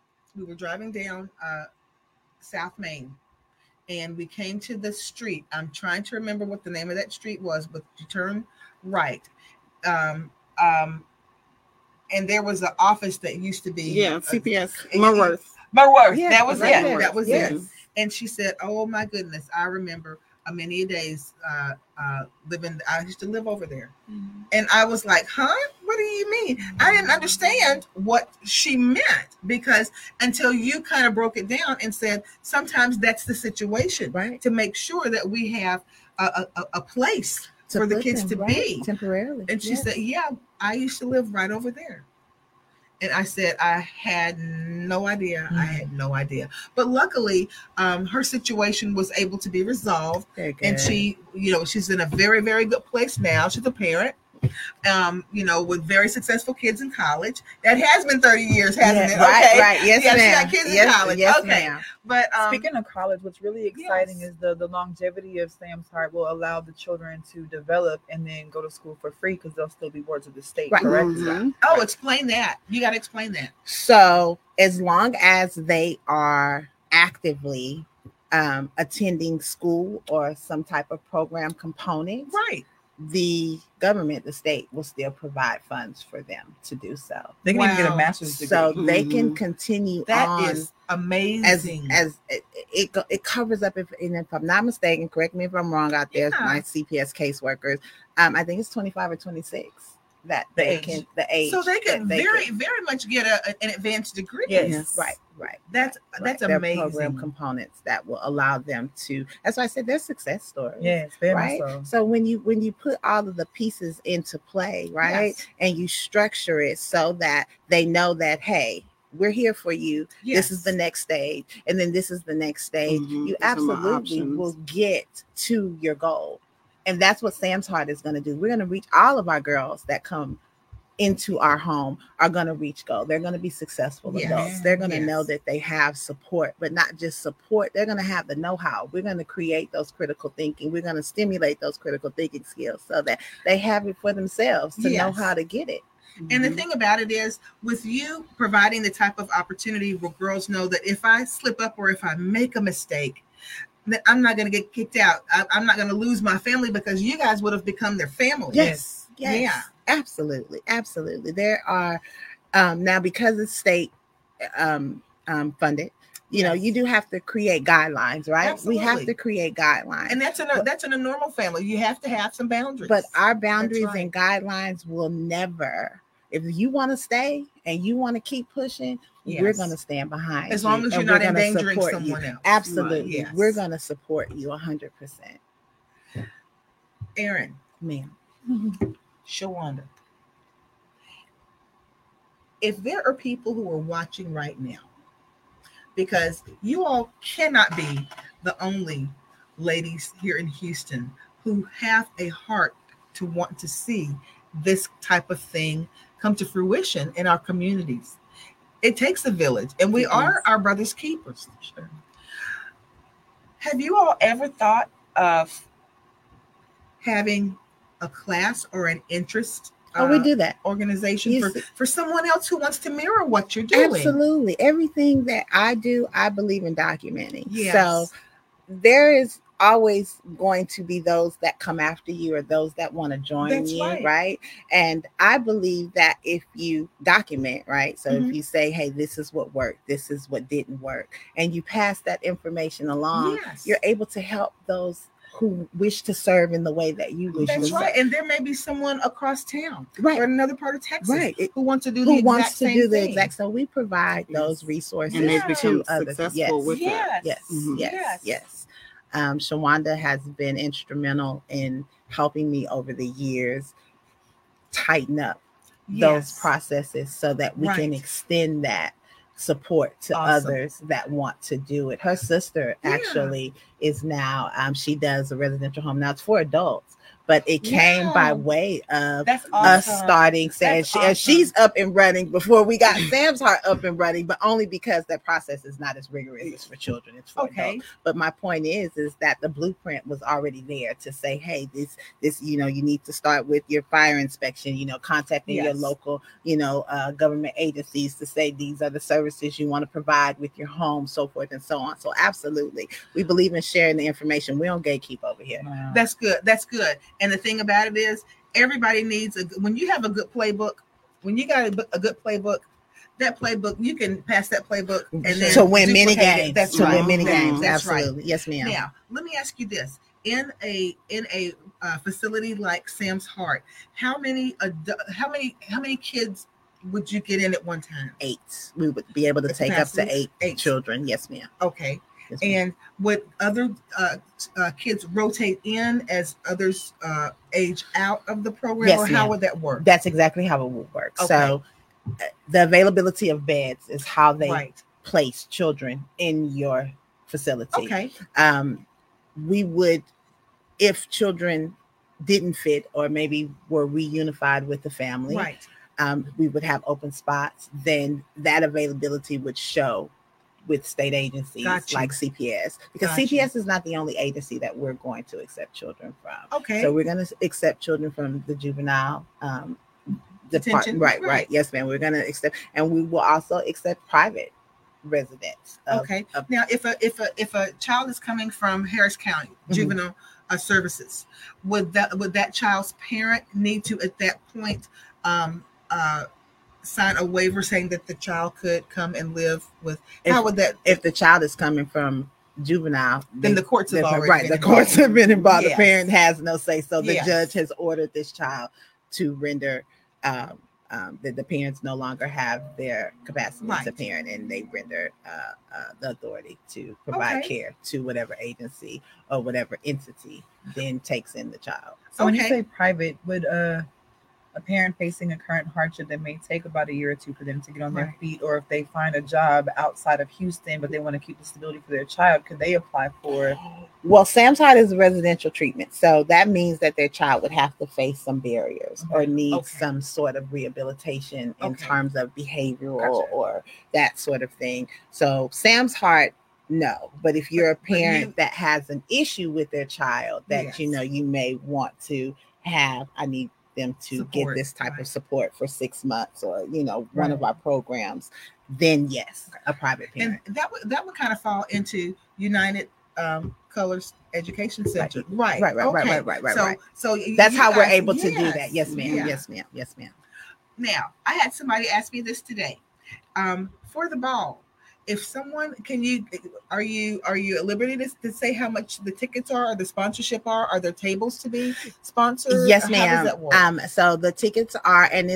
A: South Main, and we came to the street. I'm trying to remember what the name of that street was, but you turn right. And there was an office that used to be
D: CPS Merworth.
A: Merworth.
C: Yeah,
A: that was
C: right
A: it.
C: there.
A: That was
C: Yes.
A: it. And she said, "Oh my goodness, I remember many days living. I used to live over there." And I was like, "Huh? What do you mean?" I didn't understand what she meant, because until you kind of broke it down and said, sometimes that's the situation,
C: Right.
A: to make sure that we have a place
C: To
A: for the
C: put
A: kids
C: them,
A: to
C: right,
A: be.
C: temporarily.
A: And she
C: Yes.
A: said, "Yeah, I used to live right over there." And I said, I had no idea. I had no idea. But luckily, her situation was able to be resolved.
C: Very good.
A: And she, she's in a very, very good place now. She's a parent, with very successful kids in college. That has been 30 years, hasn't it?
C: Right,
A: Okay.
C: right. Yes,
A: Yeah, she
C: ma'am.
A: got kids in
C: Yes,
A: college.
C: yes,
A: Okay.
C: ma'am.
A: But
B: Speaking of college, what's really exciting
A: Yes.
B: is the longevity of Sam's Heart will allow the children to develop and then go to school for free, because they'll still be wards of the state,
C: Right.
B: correct?
D: Mhm.
A: explain that. You got to explain that.
C: So as long as they are actively attending school or some type of program component,
A: Right.
C: the government, the state, will still provide funds for them to do so.
B: They can even get a
A: Wow.
B: master's degree.
C: So they can
D: Mhm.
C: continue
A: That
C: on
A: is amazing.
C: as it covers up. If I'm not mistaken, correct me if I'm wrong out there,
A: Yeah.
C: my CPS caseworkers. I think it's 25 or 26 that
B: The
C: they
B: age.
C: can the age.
A: So they
C: that
A: can very, very much get an advanced degree.
B: Yes.
D: Yes.
C: right.
A: That's
C: Right. There are
A: amazing.
C: program components that will allow them to. That's why I said they're success stories.
B: Yes, very
C: Right.
B: much so.
C: So when you put all of the pieces into play, right,
A: Yes.
C: and you structure it so that they know that, hey, we're here for you.
A: Yes.
C: This is the next stage, and then this is the next stage.
D: Mhm.
C: You
D: There's some more
C: absolutely
D: options.
C: will get to your goal, and that's what Sam's Heart is going to do. We're going to reach all of our girls that come into our home are going to reach goal. They're going to be successful
A: Yes.
C: adults. They're going to
A: Yes.
C: know that they have support, but not just support. They're going to have the know-how. We're going to create those critical thinking. We're going to stimulate those critical thinking skills so that they have it for themselves to know
A: Yes.
C: how to get it.
A: And the thing about it is, with you providing the type of opportunity where girls know that if I slip up or if I make a mistake, that I'm not going to get kicked out. I'm not going to lose my family because you guys would have become their family.
C: Yes.
A: Yeah.
C: Absolutely. Absolutely. There are now, because it's state funded, you know,
A: Yes.
C: you do have to create guidelines, right? We have
A: Absolutely.
C: to create guidelines.
A: And that's in a normal family. You have to have some boundaries.
C: But our boundaries
A: right.
C: and guidelines will never, if you want to stay and you want to keep pushing, we're
A: Yes.
C: going to stand behind
A: as
C: you,
A: long as you're
C: and
A: not
C: we're gonna
A: endangering
C: support
A: someone
C: you.
A: else.
C: Absolutely.
A: Yes.
C: We're going to support you 100%.
A: Erin,
C: Ma'am.
A: Shawanda, if there are people who are watching right now, because you all cannot be the only ladies here in Houston who have a heart to want to see this type of thing come to fruition in our communities. It takes a village, and we are our brother's keepers.
B: Sure.
A: Have you all ever thought of having a class or an interest
C: We do that.
A: organization
C: You
A: for someone else who wants to mirror what you're doing?
C: Absolutely. Everything that I do, I believe in documenting.
A: Yes.
C: So there is always going to be those that come after you or those that want to join
A: That's
C: you,
A: right.
C: right? And I believe that if you document, right? So
A: Mhm.
C: if you say, hey, this is what worked, this is what didn't work, and you pass that information along,
A: Yes.
C: you're able to help those who wish to serve in the way that you wish
A: That's
C: to
A: right.
C: serve.
A: And there may be someone across town
C: Right.
A: or another part of Texas
C: Right.
A: who wants to do
C: Who
A: the
C: wants
A: exact
C: to
A: same
C: do the
A: thing.
C: exact, so we provide
D: Yes.
C: those resources
D: And they've
A: Yeah.
D: become
C: to others.
D: successful with that.
A: Yes.
C: Yes,
D: Mhm.
C: yes, yes. Shawanda has been instrumental in helping me over the years tighten up those
A: Yes.
C: processes so that we can
A: Right.
C: extend that support to
A: Awesome.
C: others that want to do it. Her sister
A: Yeah.
C: actually is now, she does a residential home. Now it's for adults, but it came by
A: Wow.
C: way of
A: That's
C: us
A: awesome.
C: starting Sam.
A: That's
C: And she's up and running before we got Sam's Heart up and running, but only because that process is not as rigorous as for children. It's for
A: Okay.
C: adults. But my point is that the blueprint was already there to say, hey, this, you know, you need to start with your fire inspection, you know, contacting your
A: Yes.
C: local, you know, government agencies to say these are the services you want to provide with your home, so forth and so on. So absolutely, we believe in sharing the information. We don't gatekeep over here.
B: Wow.
A: That's good. That's good. And the thing about it is, everybody needs when you have a good playbook, when you got a good playbook, that playbook, you can pass that playbook and then
C: to win many
A: duplicate it.
C: games.
A: That's
C: To
A: right.
C: win many
A: That's-
C: games.
A: That's right.
C: Absolutely. Yes, ma'am.
A: Now, let me ask you this: in a facility like Sam's Heart, how many kids would you get in at one time?
C: 8. We would be able to
A: The
C: take up to
A: capacity?
C: 8
A: 8.
C: children. Yes, ma'am.
A: Okay.
C: Yes, ma'am.
A: And would other kids rotate in as others age out of the program,
C: Yes,
A: or how
C: ma'am.
A: would that work?
C: That's exactly how it would work.
A: Okay.
C: So the availability of beds is how they
A: Right.
C: place children in your facility.
A: Okay.
C: We would, if children didn't fit or maybe were reunified with the family,
A: Right.
C: We would have open spots. Then that availability would show with state agencies
A: Gotcha.
C: like CPS, because
A: Gotcha.
C: CPS is not the only agency that we're going to accept children from.
A: Okay.
C: So we're going to accept children from the juvenile
A: Detention.
C: department. Right.
A: Right.
C: Yes, ma'am. We're going to accept, and we will also accept private residents.
A: Okay. Now, if a child is coming from Harris County Juvenile Services, would that child's parent need to at that point sign a waiver saying that the child could come and live with? How would that?
C: If the child is coming from juvenile,
A: Then the courts have already
C: right.
A: been
C: The
A: involved.
C: courts have been involved.
A: Yes.
C: The parent has no say, so the
A: Yes.
C: judge has ordered this child to render. That the parents no longer have their capacity to
A: Right.
C: parent, and they render the authority to provide
A: Okay.
C: care to whatever agency or whatever entity then takes in the child.
B: So when you
A: Okay.
B: say private, would a parent facing a current hardship that may take about a year or two for them to get on their
A: Right.
B: feet, or if they find a job outside of Houston but they want to keep the stability for their child, could they apply for?
C: Well, Sam's Heart is a residential treatment, so that means that their child would have to face some barriers or need
A: Okay.
C: some sort of rehabilitation in
A: Okay.
C: terms of behavioral
A: Gotcha.
C: or that sort of thing. So Sam's Heart, no. But if you're a
A: But you-
C: parent that has an issue with their child that you
A: Yes.
C: know you may want to have, I need them to get
A: Support,
C: this type
A: right.
C: of support for 6 months, or one of
B: Right.
C: our programs, then yes, a private parent.
A: And that would kind of fall into United Colors Education Center. Right.
C: Right.
A: So so
C: That's
A: you
C: how we're
A: guys-
C: able to do that. Yes, ma'am.
A: Yeah.
C: Yes, ma'am. Yes, ma'am.
A: Now, I had somebody ask me this today. For the ball, if someone are you at liberty to say how much the tickets are or the sponsorship are there tables to be sponsored?
C: Yes,
A: How
C: ma'am.
A: does that work?
C: So the tickets are, and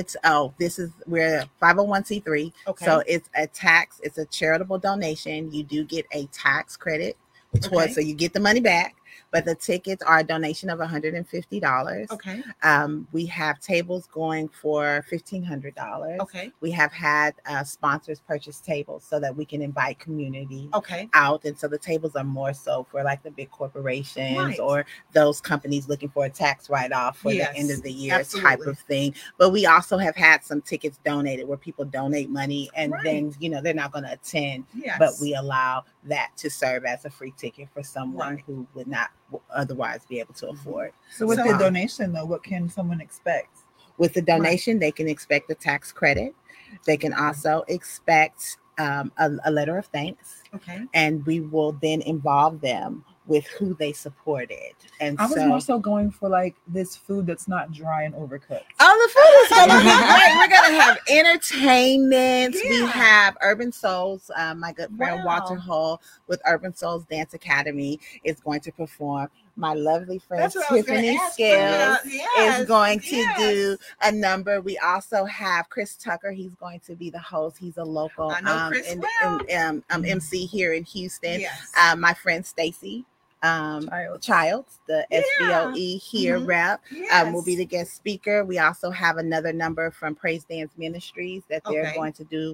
C: we're 501c3.
A: Okay.
C: So it's a charitable donation. You do get a tax credit towards,
A: Okay.
C: so you get the money back, but the tickets are a donation of $150.
A: Okay.
C: We have tables going for $1,500.
A: Okay.
C: We have had sponsors purchase tables so that we can invite community
A: Okay.
C: out, and so the tables are more so for like the big corporations
A: Right.
C: or those companies looking for a tax write-off for
A: Yes,
C: the end of the year type
A: absolutely.
C: of thing. But we also have had some tickets donated where people donate money and
A: Right.
C: then they're not going to attend,
A: Yes.
C: but we allow that to serve as a free ticket for someone
A: Right.
C: who would not otherwise be able to afford.
B: So with
A: So,
B: the donation though, what can someone expect?
C: With the donation, they can expect a tax credit. They can also expect a letter of thanks,
A: Okay.
C: and we will then involve them with who they supported. And
B: I was
C: so,
B: more so going for like this food that's not dry and overcooked.
C: oh, the food is gonna be great. We're gonna have entertainment. We
A: Yeah.
C: have Urban Souls. My good friend
A: Wow.
C: Walter Hull with Urban Souls Dance Academy is going to perform. My lovely friend
A: That's what I was gonna
C: Tiffany
A: ask.
C: Scales
A: Yes,
C: is going to
A: yes.
C: do a number. We also have Chris Tucker. He's going to be the host. He's a local
A: I know Chris well.
C: MC here in Houston.
A: Yes.
C: My friend Stacy
B: Child.
C: Childs, the
A: Yeah.
C: SBOE here
A: Mhm.
C: rep,
A: Yes.
C: will be the guest speaker. We also have another number from Praise Dance Ministries that they're
A: Okay.
C: going to do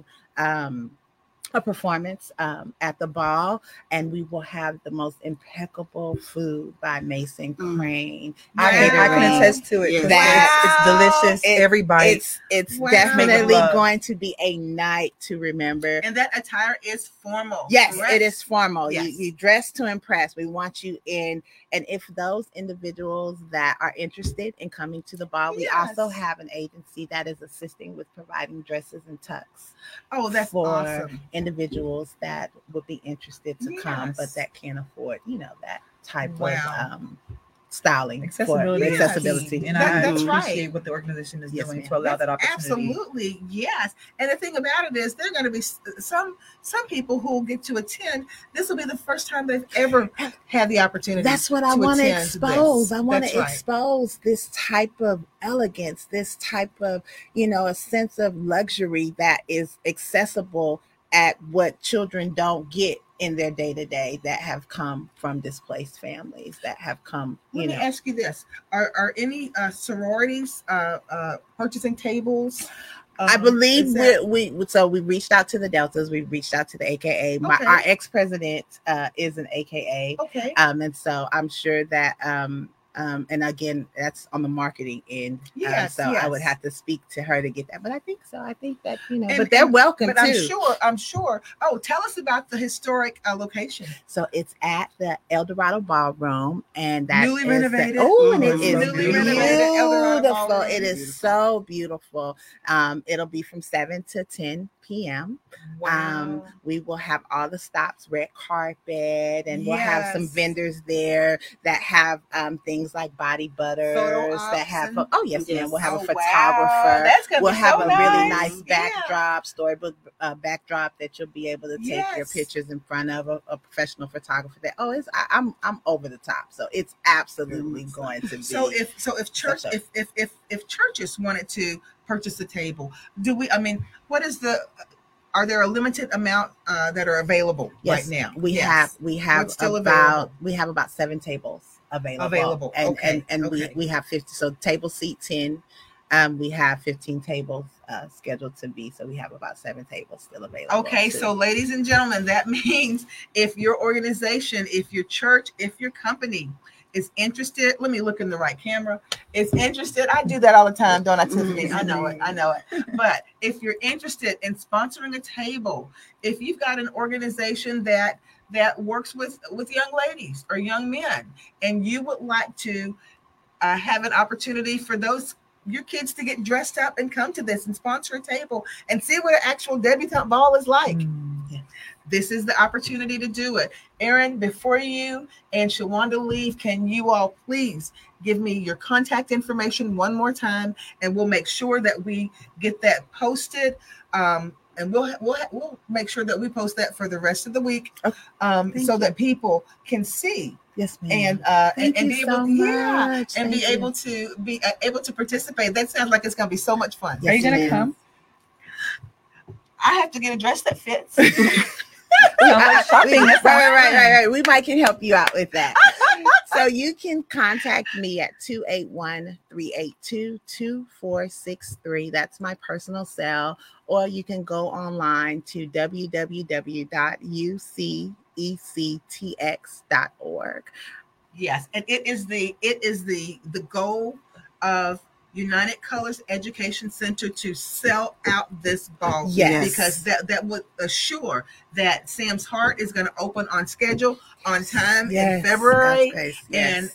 C: a performance at the ball, and we will have the most impeccable food by Mason Crane.
B: I can
C: Catering.
B: attest to it. 'Cause
C: That-
B: it's delicious.
C: It-
B: Every bite.
C: It's
A: Wow.
C: definitely
B: Love.
C: going to be a night to remember.
A: And that attire is formal.
C: Yes,
A: correct?
C: it is formal.
A: Yes.
C: You dress to impress. We want you in. And if those individuals that are interested in coming to the ball, we
A: Yes.
C: also have an agency that is assisting with providing dresses and tux
A: Oh, that's
C: for
A: awesome.
C: individuals that would be interested to come, but
A: Yes.
C: that can't afford, that type
A: Wow.
C: of styling.
B: accessibility.
C: For
B: is
C: accessibility.
B: key. And
A: That's
B: I
A: right.
B: appreciate what the organization is
C: Yes,
B: doing
C: ma'am.
B: to allow that
A: That's
B: opportunity.
A: absolutely, yes. And the thing about it is, there are going to be some people who will get to attend. This will be the first time they've ever had the opportunity.
C: That's what I
A: to
C: want to
A: attend
C: expose.
A: this.
C: I want
A: That's
C: to
A: right.
C: expose this type of elegance, this type of, a sense of luxury that is accessible at what children don't get in their day to day, that have come from displaced families, that have come,
A: Let me ask you this: Are any sororities purchasing tables?
C: I believe
A: is that-
C: we reached out to the Deltas, we reached out to the AKA.
A: Okay.
C: Our ex-president is an AKA.
A: Okay.
C: And so I'm sure that and again, that's on the marketing end.
A: Yes,
C: So I would
A: yes.
C: have to speak to her to get that. But I think so. I think that,
A: And-
C: but they're welcome
A: But
C: too.
A: I'm sure. Oh, tell us about the historic location.
C: So it's at the El Dorado Ballroom, and that
A: Newly
C: is
A: renovated.
C: Oh, and it
D: Mhm.
C: is
D: Newly
C: beautiful.
A: renovated El Dorado Ballroom.
C: It is
D: Beautiful.
C: so beautiful. It'll be from 7 to 10 p.m. We will have all the stops, red carpet, and we'll have some
A: Yes.
C: vendors there that have things like body butters
A: Photo
C: that have.
A: ops
C: Oh yes,
D: Yes.
C: ma'am. We'll have
A: Oh,
C: a
A: wow.
C: photographer.
A: That's gonna
C: We'll
A: be
C: have
A: so
C: a really
A: nice.
C: nice
A: Yeah.
C: backdrop, storybook backdrop that you'll be able to take your
A: Yes.
C: pictures in front of a professional photographer. I'm over the top. So it's absolutely going to be.
A: So if church
C: such a-
A: if churches wanted to purchase a table, what is are there a limited amount that are available
C: Yes,
A: right now?
C: we
A: Yes.
C: have
A: What's still
C: about seven tables available.
A: Available.
C: And
A: Okay,
C: and
A: okay.
C: we have 50. So table seat 10 We have 15 tables scheduled to be, so we have about 7 tables still available.
A: Okay, so ladies and gentlemen, that means if your organization, if your church, if your company is interested, let me look in the right camera, is interested. I do that all the time, don't I, Tiffany? I know it. But if you're interested in sponsoring a table, if you've got an organization that works with young ladies or young men, and you would like to have an opportunity for your kids to get dressed up and come to this and sponsor a table and see what an actual debutante ball is like. This is the opportunity to do it. Erin, before you and Shawanda leave, can you all please give me your contact information one more time, and we'll make sure that we get that posted. And we'll make sure that we post that for the rest of the week, so that people can see.
C: Yes, ma'am.
A: And be able, and be able to participate. That sounds like it's going to be so much fun.
B: Are you going to come?
A: I have to get a dress that fits.
C: Right. We might can help you out with that. So you can contact me at 281-382-2463. That's my personal cell. Or you can go online to www.ucectx.org.
A: Yes, and it is the goal of United Colors Education Center to sell out this ball.
C: Yes,
A: because that would assure that Sam's Heart is going to open on schedule, on time, in February. And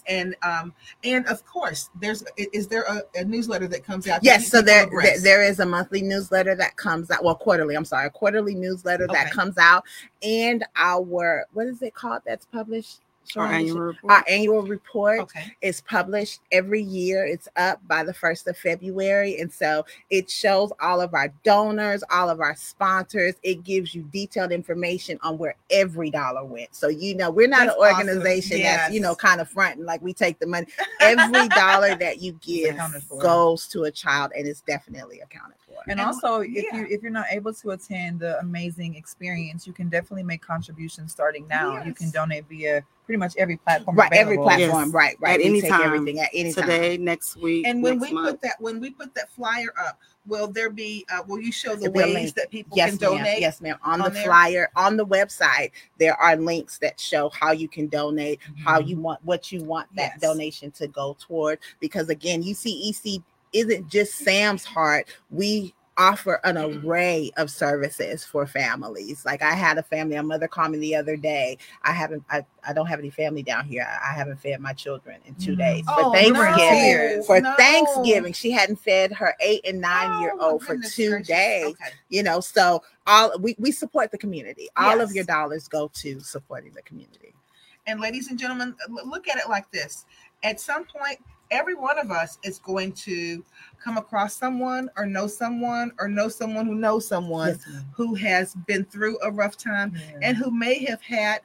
A: of course, is there a newsletter that comes out?
C: Yes, so there is a monthly newsletter that comes out. Well, quarterly newsletter that comes out, and our, what is it called that's published?
D: Our annual
C: report is published every year. It's up by the 1st of February. And so it shows all of our donors, all of our sponsors. It gives you detailed information on where every dollar went. So, we're not an organization that's, kind of fronting like we take the money. Every dollar that you give goes to a child, and it's definitely accounted for.
B: And also, if you're not able to attend the amazing experience, you can definitely make contributions starting now.
A: Yes.
B: You can donate via pretty much every platform.
C: Right,
B: available.
C: every platform. Right.
D: At any time.
C: Everything at any time.
D: Today, next week.
A: And when we
D: put
A: that flyer up, will there be? Will you show the ways that people can donate?
C: Yes, ma'am. On the flyer, on the website, there are links that show how you can donate, what you want that donation to go toward. Because again, UCEC isn't just Sam's Heart. We offer an array of services for families. Like I had a mother called me the other day. I don't have any family down here. I haven't fed my children in 2 days. Thanksgiving, she hadn't fed her 8 and 9-year-old for 2 days. Okay. So we support the community. All of your dollars go to supporting the community.
A: And ladies and gentlemen, look at it like this. At some point, every one of us is going to come across someone or know someone who knows someone who has been through a rough time and who may have had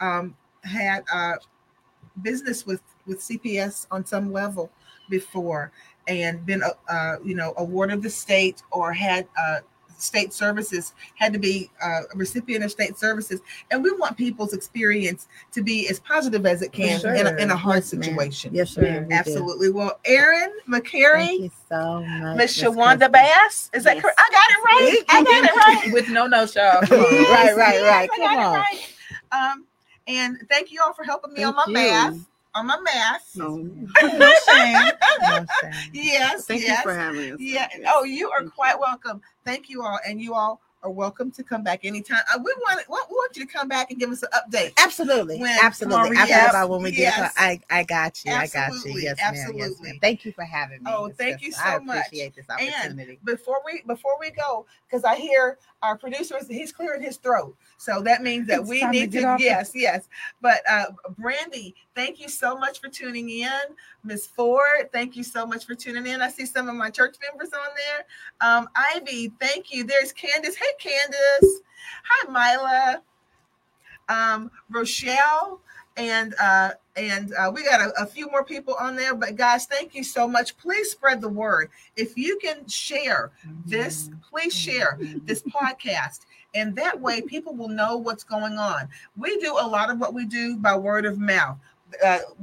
A: business with CPS on some level before and been awarded the state or had state services, had to be a recipient of state services. And we want people's experience to be as positive as it can in a hard situation.
C: Yes, sir.
A: Absolutely. Well, Erin McCary.
C: Thank you so much.
A: Miss Shawanda Bass. Is that correct? I got it right.
B: With no y'all.
C: Right. Come on.
A: And thank you all for helping me on my math.
D: No
A: shame. Yes.
D: Thank you for having us.
A: Yeah. Oh, you are quite welcome. Thank you all. And you all are welcome to come back anytime. We want you to come back and give us an update.
C: Absolutely. Absolutely. When we get I got you.
A: Absolutely.
C: Yes,
A: absolutely.
C: Ma'am. Yes, ma'am. Thank you for having me.
A: Oh, thank you so much.
C: I appreciate this opportunity.
A: And before we go, because I hear our producer, he's clearing his throat. So that means that we need to yes. But Brandy, thank you so much for tuning in. Miss Ford, thank you so much for tuning in. I see some of my church members on there. Ivy, thank you. There's Candace. Hey, Candace. Hi, Mila. Rochelle. And we got a few more people on there, but guys, thank you so much. Please spread the word. If you can share this, please share this podcast. And that way people will know what's going on. We do a lot of what we do by word of mouth.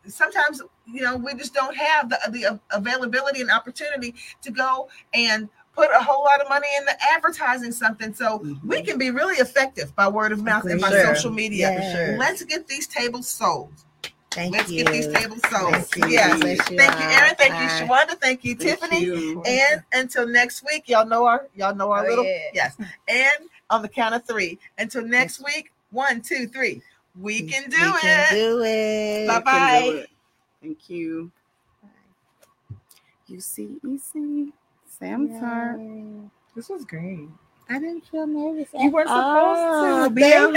A: sometimes, we just don't have the availability and opportunity to go and put a whole lot of money into advertising something. So we can be really effective by word of mouth and by
B: Sure.
A: social media.
C: Yes.
B: Sure.
A: Let's get these tables sold.
C: Thank you.
A: Get these tables sold.
C: Thank you.
A: Yes.
C: Bless
A: Thank you, Erin. Thank you,
C: Bye.
A: Shawanda. Thank you,
D: Thank
A: Tiffany.
D: you.
A: And until next week, y'all know our
B: Oh,
A: little
B: yeah.
A: yes. And on the count of 3. Until next week, 1, 2, 3. We can do
C: We
A: it.
C: can do it.
A: Bye.
D: You can do it. Thank you. UCEC. Sam Tart.
B: This was great.
C: I didn't feel nervous.
B: You weren't supposed to.
C: Oh,
B: Be
C: thank